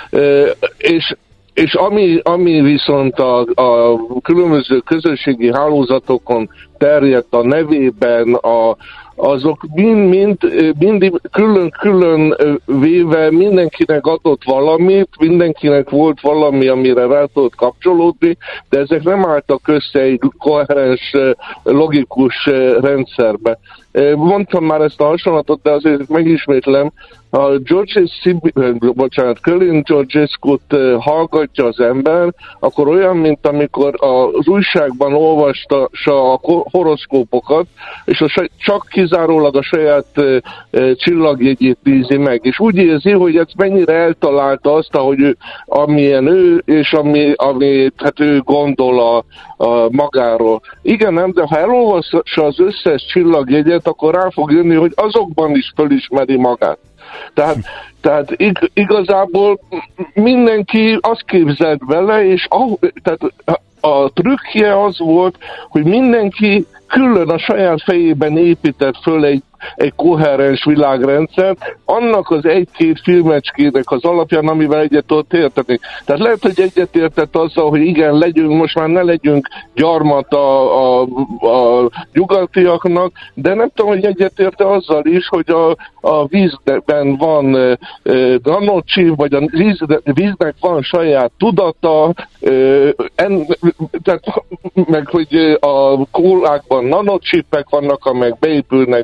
és És ami, ami viszont a, a különböző közösségi hálózatokon terjedt a nevében, a, azok mind-mind mindig külön-külön véve mindenkinek adott valamit, mindenkinek volt valami, amire rá tudott kapcsolódni, de ezek nem álltak össze egy koherens, logikus rendszerbe. Mondtam már ezt a hasonlatot, de azért megismétlem, a George bocsánat, Kölin Georgescu-t hallgatja az ember, akkor olyan, mint amikor az újságban olvasta a horoszkópokat, és a, csak kizárólag a saját csillagjegyét nézi meg, és úgy érzi, hogy ez mennyire eltalálta azt, ahogy ő, amilyen ő, és ami, amit hát ő gondol a, a magáról. Igen, nem, de ha elolvassa az összes csillagjegyet, akkor rá fog jönni, hogy azokban is fölismeri magát. Tehát, tehát ig, igazából mindenki azt képzelt vele, és a, tehát a, a trükkje az volt, hogy mindenki külön a saját fejében épített föl egy, egy koherens világrendszer, annak az egy-két filmecskének az alapján, amivel egyet tudott érteni. Tehát lehet, hogy egyet értett azzal, hogy igen, legyünk, most már ne legyünk gyarmat a, a, a nyugatiaknak, de nem tudom, hogy egyet érte azzal is, hogy a, a vízben van e, nanocsíp, vagy a víz, víznek van saját tudata, e, en, tehát, meg hogy a kólákban nanocsípek vannak, amelyek beépülnek, mint a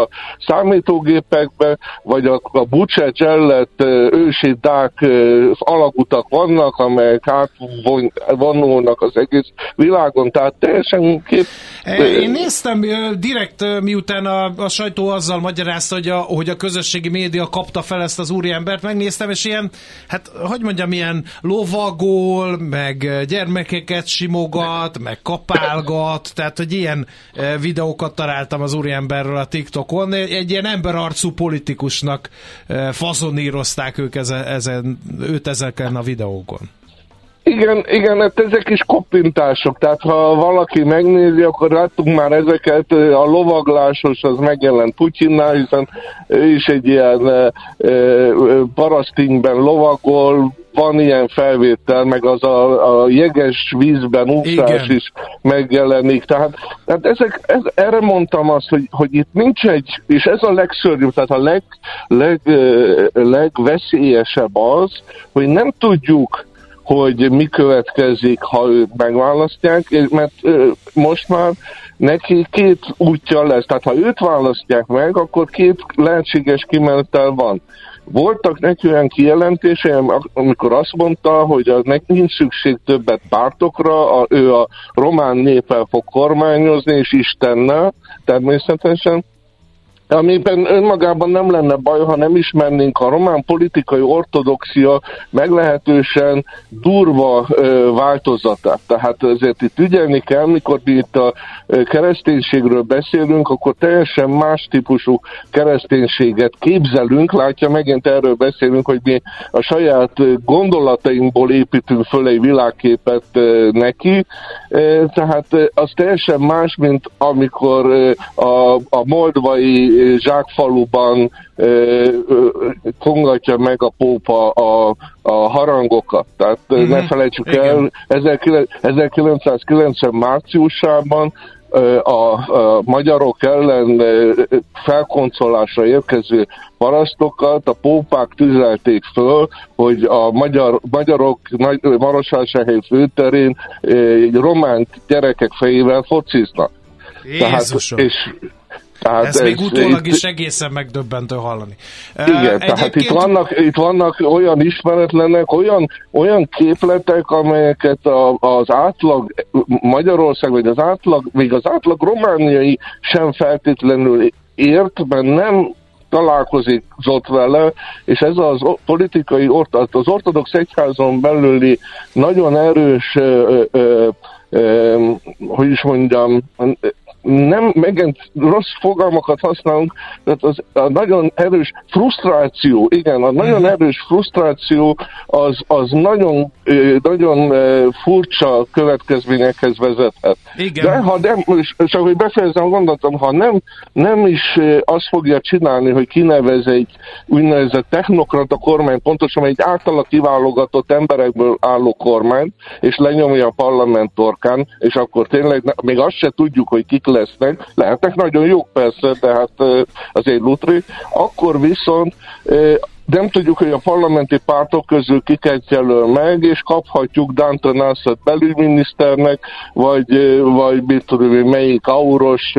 a számítógépekben, vagy a, a Bucsecs ellett ősi dák alagutak vannak, amelyek átvonulnak az egész világon, tehát teljesen kép... Én néztem direkt, miután a, a sajtó azzal magyarázta, hogy a, hogy a közösségi média kapta fel ezt az úriembert, megnéztem, és ilyen, hát hogy mondjam, ilyen lovagol, meg gyermekeket simogat, meg kapálgat, tehát hogy ilyen videókat találtam az úriemberről a TikTokon, egy ilyen emberarcú politikusnak fazonírozták ők ezen, ezen, őt ezeken a videókon. Igen, igen, hát ezek is koppintások, tehát ha valaki megnézi, akkor láttuk már ezeket, a lovaglásos az megjelent Putyinnál, hiszen ő is egy ilyen e, e, parasztingben lovagol, van ilyen felvétel, meg az a, a jeges vízben úszás is megjelenik. Tehát, tehát ezek, ez, erre mondtam azt, hogy, hogy itt nincs egy, és ez a legszörnyűbb, tehát a leg, leg, legveszélyesebb az, hogy nem tudjuk, hogy mi következik, ha őt megválasztják, mert most már neki két útja lesz. Tehát ha őt választják meg, akkor két lehetséges kimenetel van. Voltak neki olyan kijelentései, amikor azt mondta, hogy az neki nincs szükség többet pártokra, a, ő a román néppel fog kormányozni, és Istennel, természetesen, amiben önmagában nem lenne baj, ha nem ismernénk a román politikai ortodoxia meglehetősen durva ö, változatát. Tehát ezért itt ügyelni kell, mikor mi itt a kereszténységről beszélünk, akkor teljesen más típusú kereszténységet képzelünk. Látja, megint erről beszélünk, hogy mi a saját gondolatainkból építünk föl egy világképet ö, neki. E, tehát az teljesen más, mint amikor ö, a, a moldvai zsákfaluban ö, ö, kongatja meg a pópa a, a harangokat. Tehát mm-hmm. ne felejtsük Igen. el, ezerkilencszázkilencven márciusában ö, a, a magyarok ellen ö, felkoncolásra érkező parasztokat a pópák tüzelték föl, hogy a magyar, magyarok Marosvásárhely főterén ö, román gyerekek fejével fociznak. Jézusom! Tehát, és Tehát ez, ez még utólag is egészen megdöbbentő hallani. Igen, uh, tehát egyébként... itt, vannak, itt vannak olyan ismeretlenek, olyan, olyan képletek, amelyeket a, az átlag Magyarország, vagy az átlag, még az átlag romániai sem feltétlenül ért, mert nem találkozik vele, és ez az politikai, az ortodox egyházon belüli nagyon erős, ö, ö, ö, hogy is mondjam, nem, megint rossz fogalmakat használunk, tehát az a nagyon erős frusztráció, igen, a nagyon erős frusztráció az, az nagyon, nagyon furcsa következményekhez vezethet. Igen. De ha nem, csak hogy befejezem gondolatom, ha nem, nem is azt fogja csinálni, hogy kinevez egy úgynevezett technokrata kormány, pontosan egy általa kiválogatott emberekből álló kormány, és lenyomja a parlament torkán, és akkor tényleg még azt se tudjuk, hogy kik lesznek, lehetnek nagyon jók persze, de hát azért lutri, akkor viszont nem tudjuk, hogy a parlamenti pártok közül kiket jelöl meg, és kaphatjuk Dante Nászat belügyminiszternek, vagy, vagy mit tudom én, melyik auros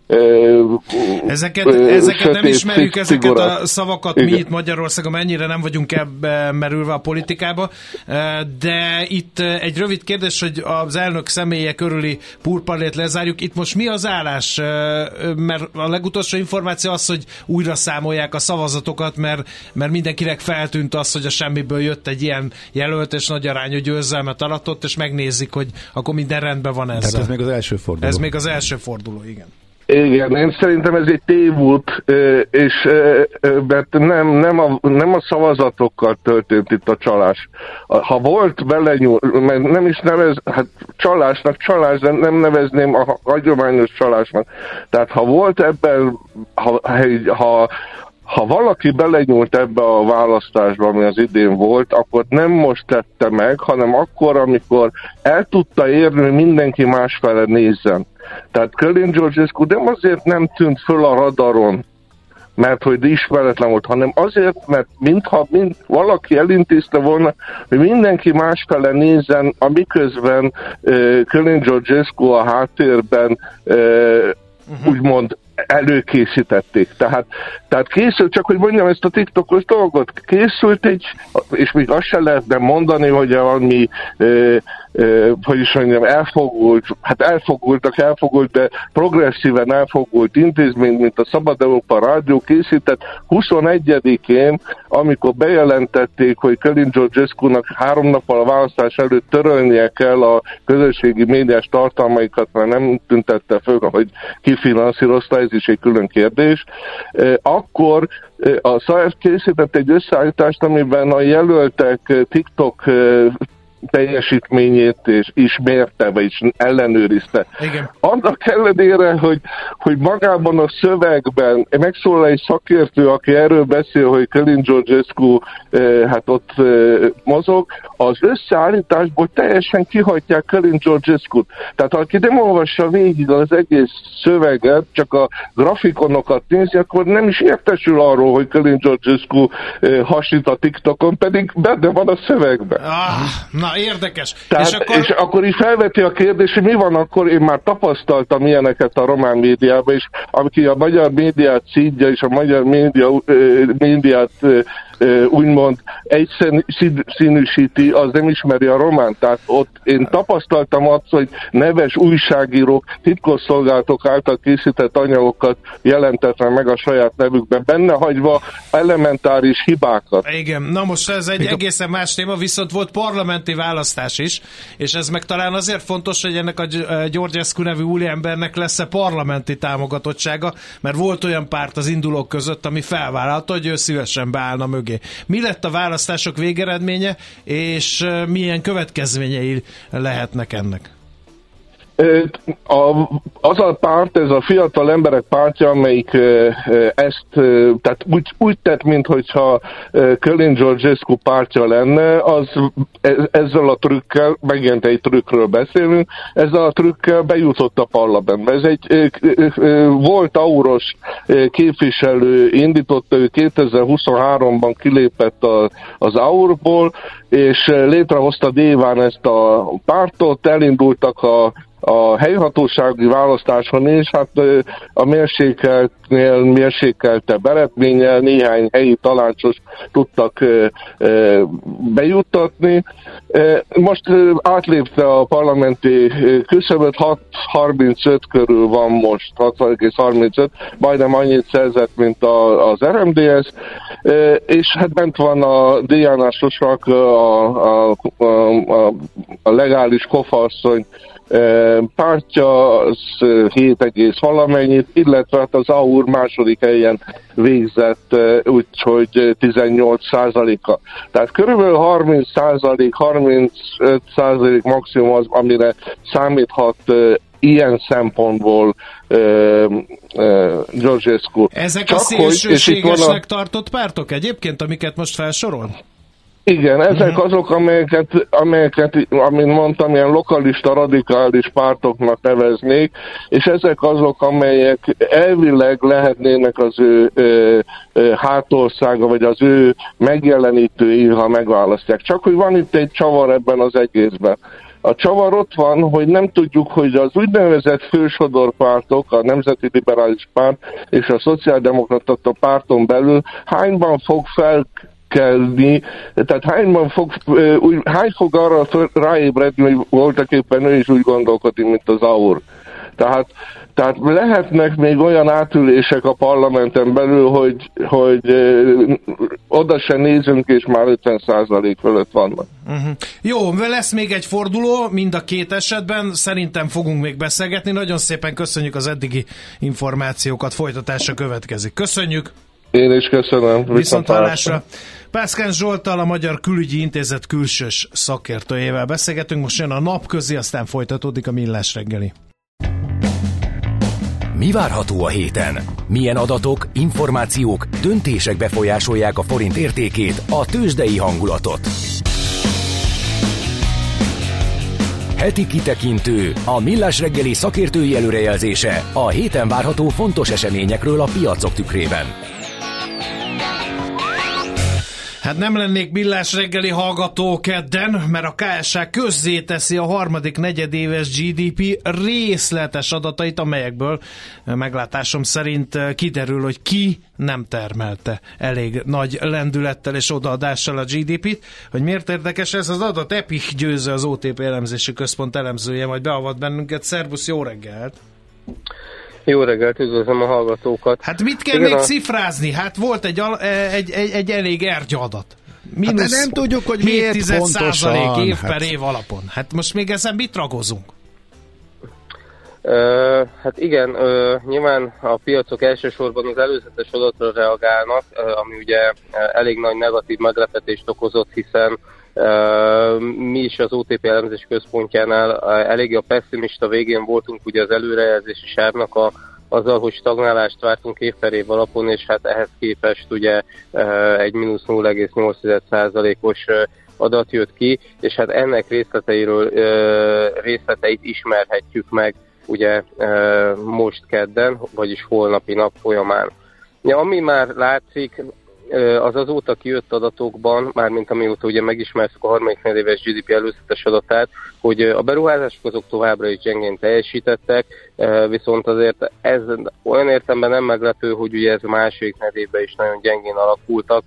Ezeket, ezeket nem ismerjük, ezeket a szavakat. Igen. Mi itt Magyarországon mennyire nem vagyunk ebbe merülve a politikába, de itt egy rövid kérdés, hogy az elnök személye körüli purparlét lezárjuk. Itt most mi az állás? Mert a legutolsó információ az, hogy újra számolják a szavazatokat, mert, mert mindenkinek feltűnt az, hogy a semmiből jött egy ilyen jelölt, és nagy arányú győzelmet aratott, és megnézik, hogy akkor minden rendben van ezzel. Tehát ez még az első forduló. Ez még az első forduló, igen. Igen, én szerintem ez egy tévút, és mert nem, nem, a, nem a szavazatokkal történt itt a csalás. Ha volt belenyúl, mert nem is nevez, hát csalásnak csalás, de nem nevezném a hagyományos csalásnak. Tehát ha volt ebben, ha, ha Ha valaki belenyúlt ebbe a választásba, ami az idén volt, akkor nem most tette meg, hanem akkor, amikor el tudta érni, hogy mindenki másfele nézzen. Tehát Kölin Georgescu nem azért nem tűnt föl a radaron, mert hogy ismeretlen volt, hanem azért, mert mintha mind, valaki elintézte volna, hogy mindenki másfele nézzen, amiközben uh, Kölin Georgescu a háttérben uh, uh-huh. úgymond előkészítették. Tehát, tehát készült, csak hogy mondjam ezt a TikTokos dolgot, készült egy, és még azt sem lehetne mondani, hogy valami ö, ö, hogy is mondjam, elfogult, hát elfogultak, elfogult, de progresszíven elfogult intézmény, mint a Szabad Európa Rádió készített huszonegyedikén, amikor bejelentették, hogy Kölin Georgescu-nak három nappal a választás előtt törölnie kell a közösségi médiás tartalmaikat, mert nem tüntette föl, hogy ki finanszírozta, ez is egy külön kérdés. Akkor a SZAEF készített egy összeállítást, amiben a jelöltek TikTok teljesítményét és is mérte, vagy ellenőrizte. Igen. Annak ellenére, hogy, hogy magában a szövegben megszólal egy szakértő, aki erről beszél, hogy Kölin Georgescu eh, hát ott eh, mozog, az összeállításból teljesen kihagyják Kölin Georgescut. Tehát ha aki nem olvassa végig az egész szöveget, csak a grafikonokat nézi, akkor nem is értesül arról, hogy Kölin Georgescu eh, hasít a TikTokon, pedig benne van a szövegben. Ah, na, érdekes. Tehát, és, akkor... és akkor is felveti a kérdés, hogy mi van akkor, én már tapasztaltam ilyeneket a román médiában, és aki a magyar médiát szídja, és a magyar média, médiát úgymond egyszínűsíti, az nem ismeri a román. Tehát ott én tapasztaltam azt, hogy neves újságírók, titkosszolgálatok által készített anyagokat jelentetnek meg a saját nevükben, benne hagyva elementáris hibákat. Igen, na most ez egy egészen más téma, viszont volt parlamenti választás is, és ez meg talán azért fontos, hogy ennek a Georgescu nevű úriembernek lesz-e parlamenti támogatottsága, mert volt olyan párt az indulók között, ami felvállalta, hogy ő szívesen beállna mögé. Mi lett a választások végeredménye, és milyen következményei lehetnek ennek? A, az a párt, ez a fiatal emberek pártja, amelyik ezt, tehát úgy, úgy tett, minthogyha Kölin Georgescu pártja lenne, az ezzel a trükkel, megint egy trükkről beszélünk, ezzel a trükkel bejutott a parlamentbe. Ez egy volt auros képviselő, indította, ő kétezer-huszonháromban kilépett az aurból, és létrehozta Déván ezt a pártot, elindultak a a helyhatósági választáson is, hát a mérsékeltnél mérsékeltebb eredménnyel néhány helyi tanácsos tudtak bejuttatni. Most átlépte a parlamenti küszöböt, hat harmincöt körül van most, hatvan egész harmincöt, majdnem annyit szerzett, mint az er em dé es, és hát bent van a Diana Sosak, a, a, a, a legális kofasszony pártja, az hét egész valamennyit, illetve hát az á u er második helyen végzett, úgyhogy tizennyolc százaléka. Tehát körülbelül harminc százalék, harmincöt százalék maximum az, amire számíthat ilyen szempontból uh, uh, Georgescu. Ezek Csak a szélsőségesnek a... tartott pártok egyébként, amiket most felsorol? Igen, ezek uh-huh. azok, amelyeket, amelyeket, amint mondtam, ilyen lokalista, radikális pártoknak neveznék, és ezek azok, amelyek elvileg lehetnének az ő ö, ö, hátországa, vagy az ő megjelenítői, ha megválasztják. Csak hogy van itt egy csavar ebben az egészben. A csavar ott van, hogy nem tudjuk, hogy az úgynevezett fősodorpártok, a Nemzeti Liberális Párt és a Szociáldemokrata párton belül hányban fog fel kelni, tehát hányban fog, úgy, hány fog arra ráébredni, hogy voltak éppen ő is úgy gondolkodik, mint az á u er. Tehát, tehát lehetnek még olyan átülések a parlamenten belül, hogy, hogy ö, oda se nézünk, és már ötven százalék fölött vannak. Uh-huh. Jó, lesz még egy forduló, mind a két esetben, szerintem fogunk még beszélgetni. Nagyon szépen köszönjük az eddigi információkat, folytatása következik. Köszönjük! Én is köszönöm. Viszonthallásra. Pászkán Zsolttal, a Magyar Külügyi Intézet külsős szakértőjével beszélgetünk. Most jön a Napközi, aztán folytatódik a Millás reggeli. Mi várható a héten? Milyen adatok, információk, döntések befolyásolják a forint értékét, a tőzsdei hangulatot? Heti kitekintő, a Millás reggeli szakértői előrejelzése a héten várható fontos eseményekről a piacok tükrében. Hát nem lennék Millás reggeli hallgató kedden, mert a ká es há közzéteszi a harmadik negyedéves gé dé pé részletes adatait, amelyekből meglátásom szerint kiderül, hogy ki nem termelte elég nagy lendülettel és odaadással a gé dé pét. Hogy miért érdekes ez az adat? Epich Győző, az o té pé elemzési központ elemzője, majd beavat bennünket. Szervusz, jó reggelt! Jó reggelt, üdvözlöm a hallgatókat. Hát mit kell igen, még a... cifrázni? Hát volt egy, egy, egy, egy elég ergy adat. Mínusz hát nem tudjuk, hogy miért pontosan. Év hát... per év alapon. Hát most még ezen mit ragozunk? Uh, hát igen, uh, nyilván a piacok elsősorban az előzetes adatra reagálnak, uh, ami ugye uh, elég nagy negatív meglepetést okozott, hiszen Uh, mi is az o té pé elemzés központjánál uh, eléggé a pessimista végén voltunk ugye az előrejelzési sávnak a, azzal, hogy stagnálást vártunk év per év alapon, és hát ehhez képest ugye uh, egy mínusz nulla egész nyolc százalékos uh, adat jött ki, és hát ennek részleteiről uh, részleteit ismerhetjük meg ugye uh, most kedden, vagyis holnapi nap folyamán. Ja, ami már látszik, az azóta kijött adatokban, mármint amióta ugye megismertük a harmadik negyedéves gé dé pé előzetes adatát, hogy a beruházások azok továbbra is gyengén teljesítettek, viszont azért ez olyan értelemben nem meglepő, hogy ugye ez a második negyedévben is nagyon gyengén alakultak,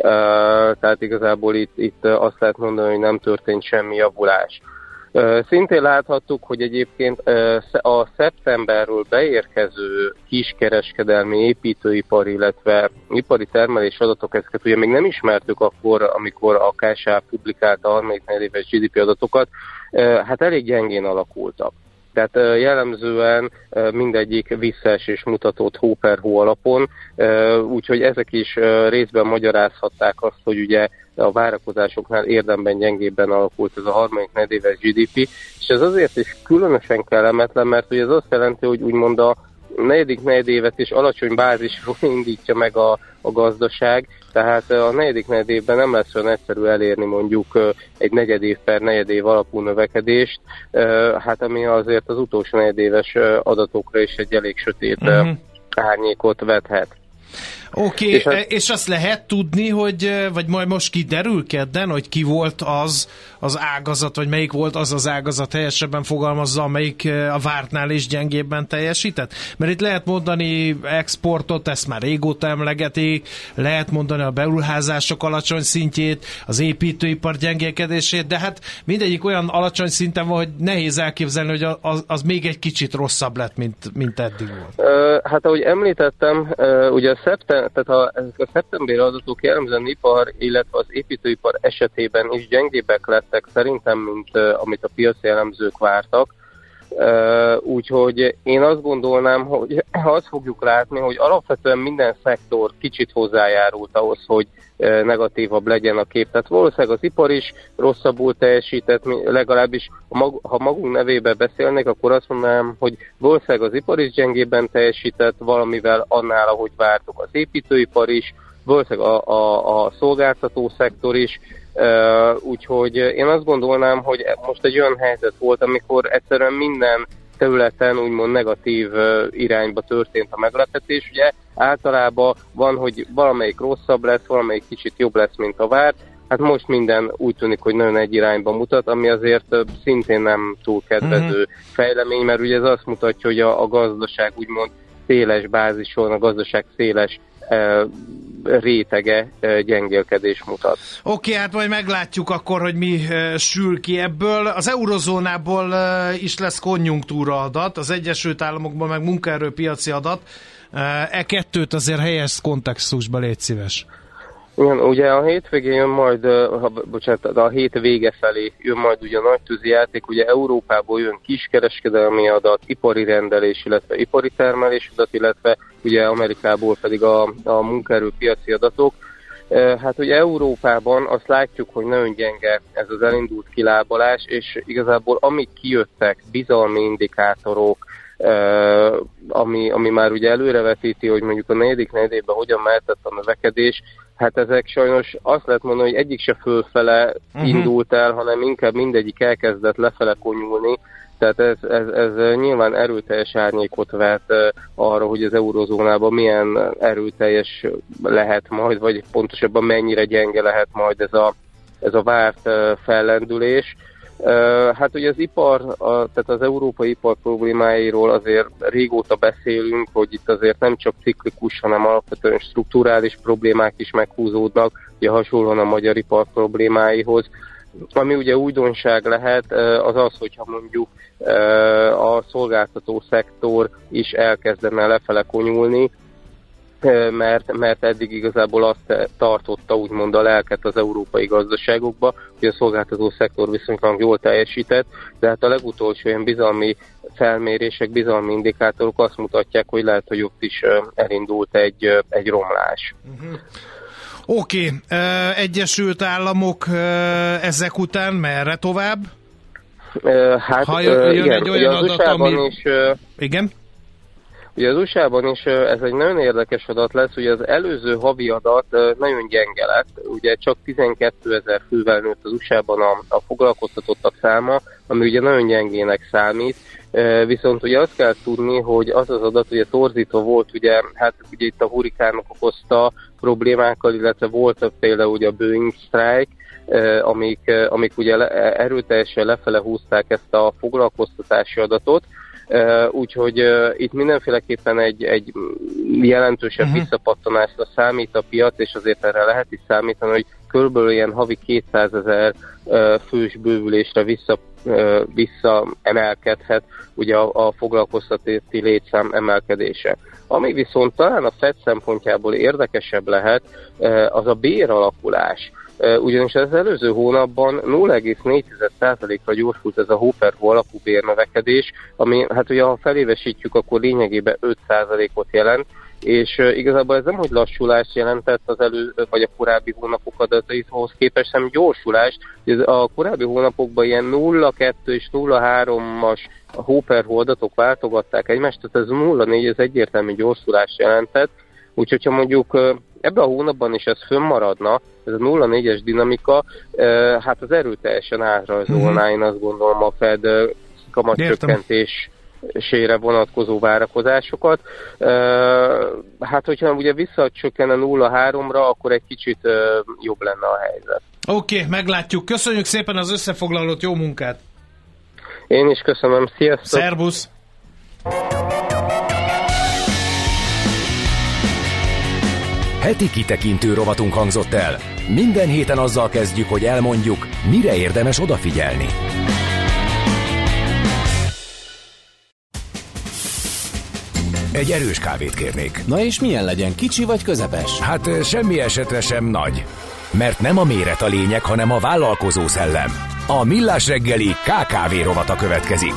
tehát igazából itt, itt azt lehet mondani, hogy nem történt semmi javulás. Szintén láthattuk, hogy egyébként a szeptemberről beérkező kiskereskedelmi építőipar, illetve ipari termelés adatok, ezeket ugye még nem ismertük akkor, amikor a ká es há publikálta a harmadik negyedéves gé dé pé adatokat, hát elég gyengén alakultak. Tehát jellemzően mindegyik visszaesés mutatott hó per hó alapon, úgyhogy ezek is részben magyarázhatták azt, hogy ugye a várakozásoknál érdemben gyengébben alakult ez a harmadik negyedéves gé dé pé, és ez azért is különösen kellemetlen, mert ugye ez azt jelenti, hogy úgymond a negyedik negyedévet is alacsony bázisról indítja meg a, a gazdaság, tehát a negyedik negyedévben nem lesz olyan egyszerű elérni mondjuk egy negyedév per negyedév alapú növekedést, hát ami azért az utolsó negyedéves adatokra is egy elég sötét uh-huh. árnyékot vethet. Oké, okay, és, az... és azt lehet tudni, hogy, vagy majd most kiderül kedden, hogy ki volt az az ágazat, vagy melyik volt az az ágazat, helyesebben fogalmazza, amelyik a vártnál is gyengébben teljesített? Mert itt lehet mondani exportot, ezt már régóta emlegetik, lehet mondani a beruházások alacsony szintjét, az építőipar gyengélkedését, de hát mindegyik olyan alacsony szinten van, hogy nehéz elképzelni, hogy az, az még egy kicsit rosszabb lett, mint, mint eddig volt. Hát ahogy említettem, ugye a szeptember tehát a, ezek a szeptemberi adatok jellemzően ipar, illetve az építőipar esetében is gyengébbek lettek szerintem, mint uh, amit a piaci elemzők vártak. Uh, úgyhogy én azt gondolnám, hogy azt fogjuk látni, hogy alapvetően minden szektor kicsit hozzájárult ahhoz, hogy uh, negatívabb legyen a kép. Tehát valószínűleg az ipar is rosszabbul teljesített, legalábbis ha magunk nevébe beszélnék, akkor azt mondanám, hogy valószínűleg az ipar is gyengébben teljesített valamivel annál, ahogy vártuk, az építőipar is, valószínűleg a, a, a szolgáltató szektor is. Uh, úgyhogy én azt gondolnám, hogy most egy olyan helyzet volt, amikor egyszerűen minden területen úgymond negatív uh, irányba történt a meglepetés. Ugye általában van, hogy valamelyik rosszabb lesz, valamelyik kicsit jobb lesz, mint a vár. Hát most minden úgy tűnik, hogy nagyon egy irányba mutat, ami azért uh, szintén nem túl kedvező uh-huh. fejlemény, mert ugye ez azt mutatja, hogy a, a gazdaság úgymond széles bázison, a gazdaság széles uh, rétege gyengélkedés mutat. Oké, okay, hát majd meglátjuk akkor, hogy mi uh, sül ki ebből. Az eurozónából uh, is lesz konjunktúra adat, az Egyesült Államokból meg munkaerőpiaci adat. Uh, e kettőt azért helyes kontextusba légy szíves. Igen, ugye a hétvégén jön majd, ha, bocsánat, a hét vége felé jön majd ugye a nagy tűzi játék, ugye Európából jön kiskereskedelmi adat, ipari rendelés, illetve ipari termelés adat, illetve ugye Amerikából pedig a, a munkaerőpiaci adatok. Hát ugye Európában azt látjuk, hogy nagyon gyenge ez az elindult kilábalás, és igazából amik kijöttek, bizalmi indikátorok, ami, ami már ugye előrevetíti, hogy mondjuk a negyedik negyedében hogyan mehetett a növekedés, hát ezek sajnos azt lehet mondani, hogy egyik se fölfele uh-huh. indult el, hanem inkább mindegyik elkezdett lefele konyulni, Tehát ez, ez, ez nyilván erőteljes árnyékot vet arra, hogy az eurozónában milyen erőteljes lehet majd, vagy pontosabban mennyire gyenge lehet majd ez a, ez a várt fellendülés. Hát ugye az ipar, a, tehát az európai ipar problémáiról azért régóta beszélünk, hogy itt azért nem csak ciklikus, hanem alapvetően strukturális problémák is meghúzódnak, ugye hasonlóan a magyar ipar problémáihoz. Ami ugye újdonság lehet, az az, hogyha mondjuk a szolgáltató szektor is elkezdene lefele konyulni, mert, mert eddig igazából azt tartotta úgymond a lelket az európai gazdaságokba, hogy a szolgáltató szektor viszonylag jól teljesített, de hát a legutolsó ilyen bizalmi felmérések, bizalmi indikátorok azt mutatják, hogy lehet, hogy ott is elindult egy, egy romlás. Uh-huh. Oké, okay. Egyesült Államok ezek után merre tovább? Hát ha jön igen, egy olyan adat, ami... is, igen? Ugye az u es á-ban is ez egy nagyon érdekes adat lesz, ugye az előző havi adat nagyon gyenge lett, ugye csak tizenkétezer fővel nőtt az u es á-ban a, a foglalkoztatottak száma, ami ugye nagyon gyengének számít, viszont ugye azt kell tudni, hogy az az adat ugye torzítva volt, ugye, hát ugye itt a hurikánok okozta problémákkal, illetve volt például ugye a Boeing sztrájk, amik, amik ugye erőteljesen lefele húzták ezt a foglalkoztatási adatot, Uh, úgyhogy uh, itt mindenféleképpen egy, egy jelentősebb uh-huh. visszapattanásra számít a piac, és azért erre lehet is számítani, hogy körülbelül ilyen havi kétszázezer uh, fős bővülésre vissza, uh, visszaemelkedhet ugye a, a foglalkoztatási létszám emelkedése. Ami viszont talán a Fed szempontjából érdekesebb lehet, uh, az a béralakulás. Ugyanis az előző hónapban nulla egész négy százalékra gyorsult ez a hóperhó alapú bérnövekedés, ami hát ugye ha felévesítjük, akkor lényegében öt százalékot jelent, és igazából ez nem hogy lassulást jelentett az elő, vagy a korábbi hónapok adataihoz képest, hanem gyorsulást. A korábbi hónapokban ilyen nulla egész kettő és nulla egész három-as hóperhó adatok váltogatták egymást, tehát ez nulla egész négy, ez egyértelmű gyorsulást jelentett. Úgyhogy ha mondjuk ebben a hónapban is ez fönnmaradna, ez a nulla egész négyes dinamika, hát az erőteljesen átrajzolná, én azt gondolom, a Fed kamatcsökkentésére vonatkozó várakozásokat. Hát, hogyha ugye visszacsökken a nulla egész háromra, akkor egy kicsit jobb lenne a helyzet. Oké, okay, meglátjuk. Köszönjük szépen az összefoglalót, jó munkát! Én is köszönöm, sziasztok! Szerbusz! Heti kitekintő rovatunk hangzott el. Minden héten azzal kezdjük, hogy elmondjuk, mire érdemes odafigyelni. Egy erős kávét kérnék. Na és milyen legyen, kicsi vagy közepes? Hát semmi esetre sem nagy. Mert nem a méret a lényeg, hanem a vállalkozó szellem. A Millás reggeli ká ká vé rovata következik.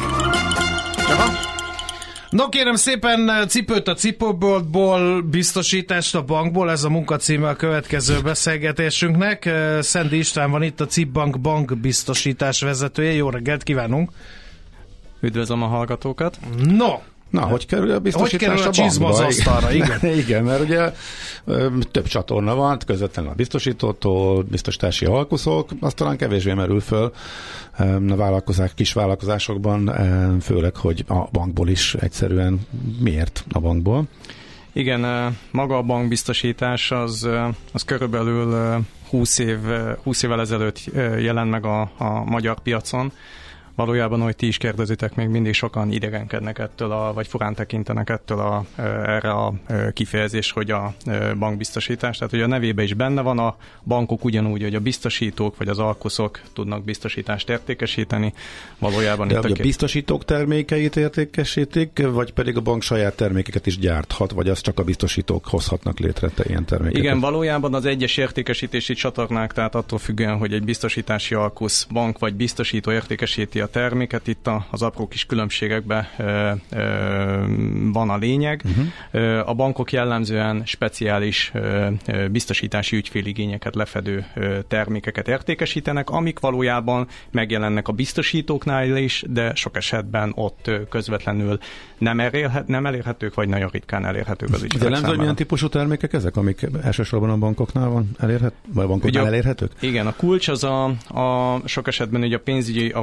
No kérem szépen, cipőt a cipőboltból, biztosítást a bankból, ez a munkacíme a következő beszélgetésünknek. Szendi István van itt, a Cipbank bank biztosítás vezetője. Jó reggelt kívánunk! Üdvözlöm a hallgatókat! No! Na, hogy kerül a biztosítás hogy kerül a, a csizma az asztalra, igen. Igen, mert ugye több csatorna van, közvetlenül a biztosítótól, biztosítási alkuszok, azt talán kevésbé merül föl a vállalkozás, kis vállalkozásokban, főleg, hogy a bankból is egyszerűen. Miért a bankból? Igen, maga a bankbiztosítás az, az körülbelül húsz, év, húsz évvel ezelőtt jelent meg a, a magyar piacon. Valójában, ahogy ti is kérdezitek, még mindig sokan idegenkednek ettől, a, vagy furán tekintenek ettől a, erre a kifejezés, hogy a bankbiztosítás. Tehát, hogy a nevében is benne van, a bankok ugyanúgy, hogy a biztosítók vagy az alkuszok tudnak biztosítást értékesíteni. Valójában de itt a, a, a biztosítók termékeit értékesítik, vagy pedig a bank saját termékeket is gyárthat, vagy az csak a biztosítók hozhatnak létre te ilyen termékeket? Igen, valójában az egyes értékesítési csatornák, tehát attól függően, hogy egy biztosítási alkusz, bank vagy biztosító értékesíti a terméket, itt az apró kis különbségekben ö, ö, van a lényeg. Uh-huh. A bankok jellemzően speciális ö, biztosítási ügyféligényeket lefedő ö, termékeket értékesítenek, amik valójában megjelennek a biztosítóknál is, de sok esetben ott közvetlenül nem, elérhet, nem elérhetők, vagy nagyon ritkán elérhetők az ügyfelek számára. De nem, hogy milyen típusú termékek ezek, amik elsősorban a bankoknál van elérhet, vagy a bankoknál ugye, elérhetők? Igen, a kulcs az a, a sok esetben ugye a pénzügyi, ahogy a bank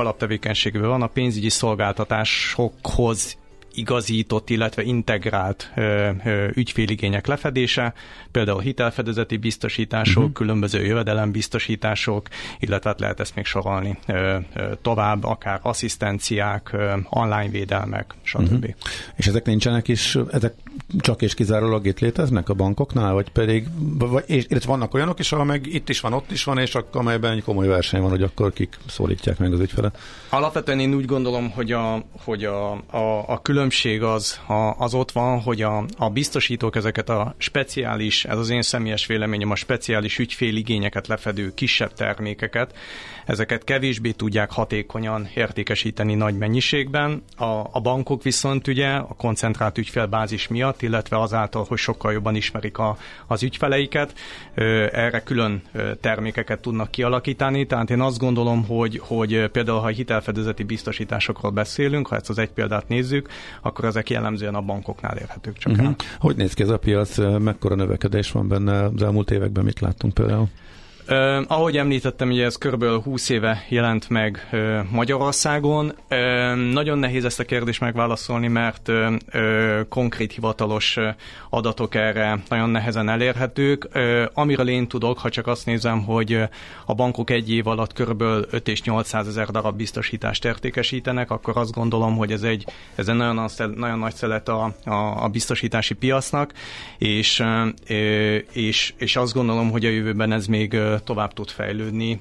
alaptevékenységben van a pénzügyi szolgáltatásokhoz igazított, illetve integrált ö, ö, ügyféligények lefedése, például hitelfedezeti biztosítások, uh-huh. különböző jövedelembiztosítások, illetve hát lehet ezt még sorolni ö, ö, tovább, akár asszisztenciák, ö, online védelmek, stb. Uh-huh. És ezek nincsenek is, ezek csak és kizárólag itt léteznek a bankoknál, vagy pedig, vagy, és, illetve vannak olyanok is, ahol meg itt is van, ott is van, és akkor, amelyben egy komoly verseny van, hogy akkor kik szólítják meg az ügyfelet? Alapvetően én úgy gondolom, hogy a, hogy a, a, a különbség az, a, az ott van, hogy a, a biztosítók ezeket a speciális, ez az én személyes véleményem, a speciális ügyféligényeket lefedő kisebb termékeket, ezeket kevésbé tudják hatékonyan értékesíteni nagy mennyiségben. A, a bankok viszont ugye a koncentrált ügyfélbázis miatt, illetve azáltal, hogy sokkal jobban ismerik a, az ügyfeleiket, erre külön termékeket tudnak kialakítani. Tehát én azt gondolom, hogy, hogy például, ha hitelfedezeti biztosításokról beszélünk, ha ezt az egy példát nézzük, akkor ezek jellemzően a bankoknál érhetők csak uh-huh. el. Hogy néz ki ez a piac? Mekkora növekedés van benne az elmúlt években? Mit láttunk például? Uh, ahogy említettem, ugye ez körülbelül húsz éve jelent meg uh, Magyarországon. Uh, nagyon nehéz ezt a kérdést megválaszolni, mert uh, uh, konkrét hivatalos uh, adatok erre nagyon nehezen elérhetők. Uh, amiről én tudok, ha csak azt nézem, hogy uh, a bankok egy év alatt körülbelül öt és nyolcszázezer darab biztosítást értékesítenek, akkor azt gondolom, hogy ez egy, ez egy nagyon, nagyon nagy szelet a, a, a biztosítási piacnak, és, uh, és, és azt gondolom, hogy a jövőben ez még uh, tovább tud fejlődni,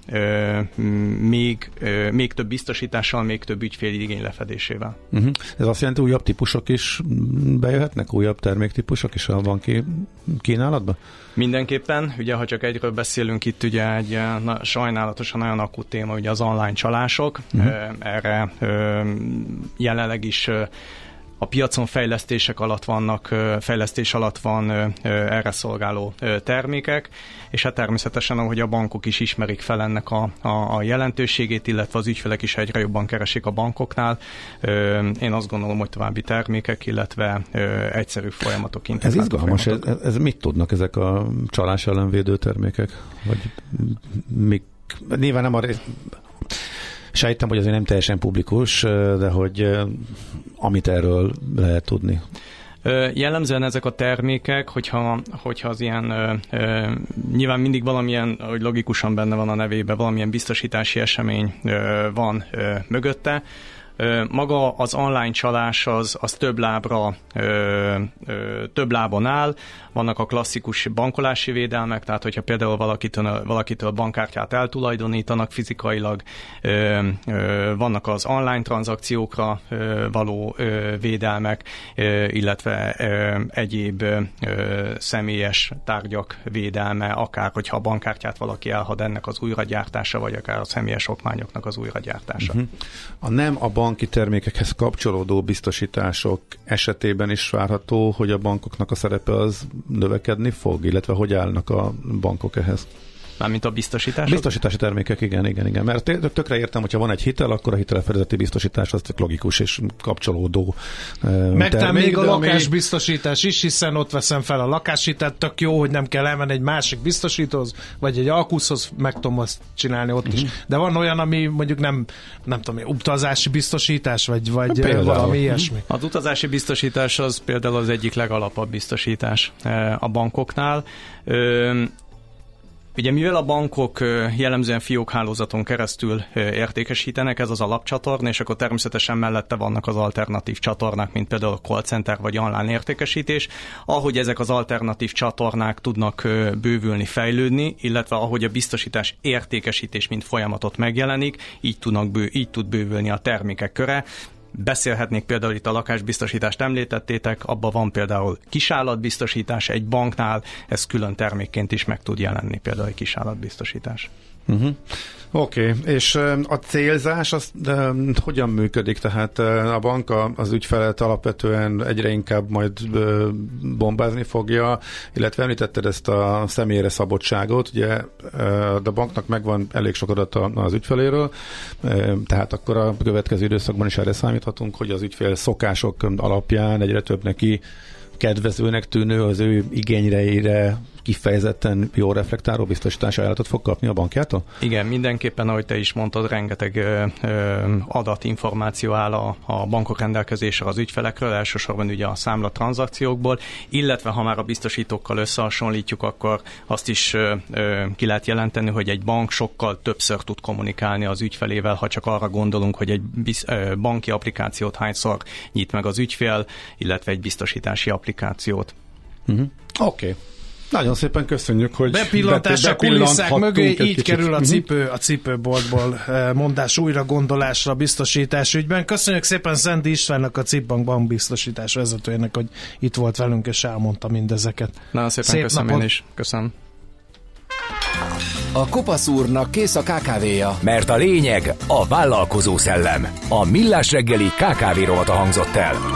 még, még több biztosítással, még több ügyféli igény lefedésével. Uh-huh. Ez azt jelenti, újabb típusok is bejöhetnek, újabb terméktípusok is a banki kínálatba? Mindenképpen, ugye ha csak egyről beszélünk, itt ugye egy na, sajnálatosan nagyon akut téma, ugye az online csalások. Uh-huh. Erre jelenleg is a piacon fejlesztések alatt vannak, fejlesztés alatt van erre szolgáló termékek, és hát természetesen, ahogy a bankok is ismerik fel ennek a, a, a jelentőségét, illetve az ügyfelek is egyre jobban keresik a bankoknál, én azt gondolom, hogy további termékek, illetve egyszerű folyamatok. Ez izgalmas, ez, ez mit tudnak ezek a csalás ellen védő termékek? Vagy mik? Nyilván nem a rész... Sejtem, hogy azért nem teljesen publikus, de hogy amit erről lehet tudni. Jellemzően ezek a termékek, hogyha, hogyha az ilyen, nyilván mindig valamilyen, hogy logikusan benne van a nevében, valamilyen biztosítási esemény van mögötte. Maga az online csalás az, az több lábra, ö, ö, több lábon áll. Vannak a klasszikus bankolási védelmek, tehát hogyha például valakitől, valakitől bankkártyát eltulajdonítanak fizikailag, ö, ö, vannak az online tranzakciókra ö, való ö, védelmek, ö, illetve ö, egyéb ö, személyes tárgyak védelme, akár hogyha a bankkártyát valaki elhad, ennek az újragyártása, vagy akár a személyes okmányoknak az újragyártása. Uh-huh. A nem a banki termékekhez kapcsolódó biztosítások esetében is várható, hogy a bankoknak a szerepe az növekedni fog, illetve hogy állnak a bankok ehhez? Mármint a biztosítások? Biztosítási termékek, igen, igen, igen. Mert tökre értem, hogyha van egy hitel, akkor a hitelfedezeti biztosítás az logikus és kapcsolódó meg termék. Még a lakásbiztosítás is, hiszen ott veszem fel a lakáshitelt, tök jó, hogy nem kell elmenni egy másik biztosítóhoz, vagy egy Alkuszhoz, meg tudom azt csinálni ott uh-huh. is. De van olyan, ami mondjuk nem, nem tudom, utazási biztosítás, vagy, vagy például valami ilyesmi. Az utazási biztosítás az például az egyik legalapabb biztosítás a bankoknál. Ugye mivel a bankok jellemzően fiókhálózaton keresztül értékesítenek, ez az alapcsatorna, és akkor természetesen mellette vannak az alternatív csatornák, mint például a call center vagy online értékesítés. Ahogy ezek az alternatív csatornák tudnak bővülni, fejlődni, illetve ahogy a biztosítás értékesítés mint folyamatot megjelenik, így, tudnak bő, így tud bővülni a termékek köre. Beszélhetnék például itt a lakásbiztosítást említettétek, abban van például kisállatbiztosítás egy banknál, ez külön termékként is meg tud jelenni, például egy kisállatbiztosítás. Uh-huh. Oké, okay. És a célzás az de, hogyan működik? Tehát a bank az ügyfelet alapvetően egyre inkább majd bombázni fogja, illetve említetted ezt a személyre szabottságot, ugye a banknak megvan elég sok adata az ügyfeléről, tehát akkor a következő időszakban is erre számíthatunk, hogy az ügyfél szokások alapján egyre több neki kedvezőnek tűnő, az ő igényeire kifejezetten jó reflektáló biztosítási ajánlatot fog kapni a bankjától? Igen, mindenképpen, ahogy te is mondtad, rengeteg ö, ö, adat, információ áll a, a bankok rendelkezésre az ügyfelekről, elsősorban ugye a számla tranzakciókból, illetve ha már a biztosítókkal összehasonlítjuk, akkor azt is ö, ö, ki lehet jelenteni, hogy egy bank sokkal többször tud kommunikálni az ügyfelével, ha csak arra gondolunk, hogy egy biz, ö, banki applikációt hányszor nyit meg az ügyfél, illetve egy biztosítási applikációt. Uh-huh. Oké. Okay. Nagyon szépen köszönjük, hogy bepillantás a kulisszák mögé, így kicsit. Kerül a cipő a cipőboltból mondás újra gondolásra a biztosítás ügyben. Köszönjük szépen Szendi Istvánnak, a Cipbank bankbiztosítás vezetőjének, hogy itt volt velünk és elmondta mindezeket. Nagyon szépen Szép köszönöm napot. Én is. Köszönöm. A Kopasz úrnak kész a ká ká véja. Mert a lényeg a vállalkozó szellem. A Millás reggeli ká ká vé rovata hangzott el.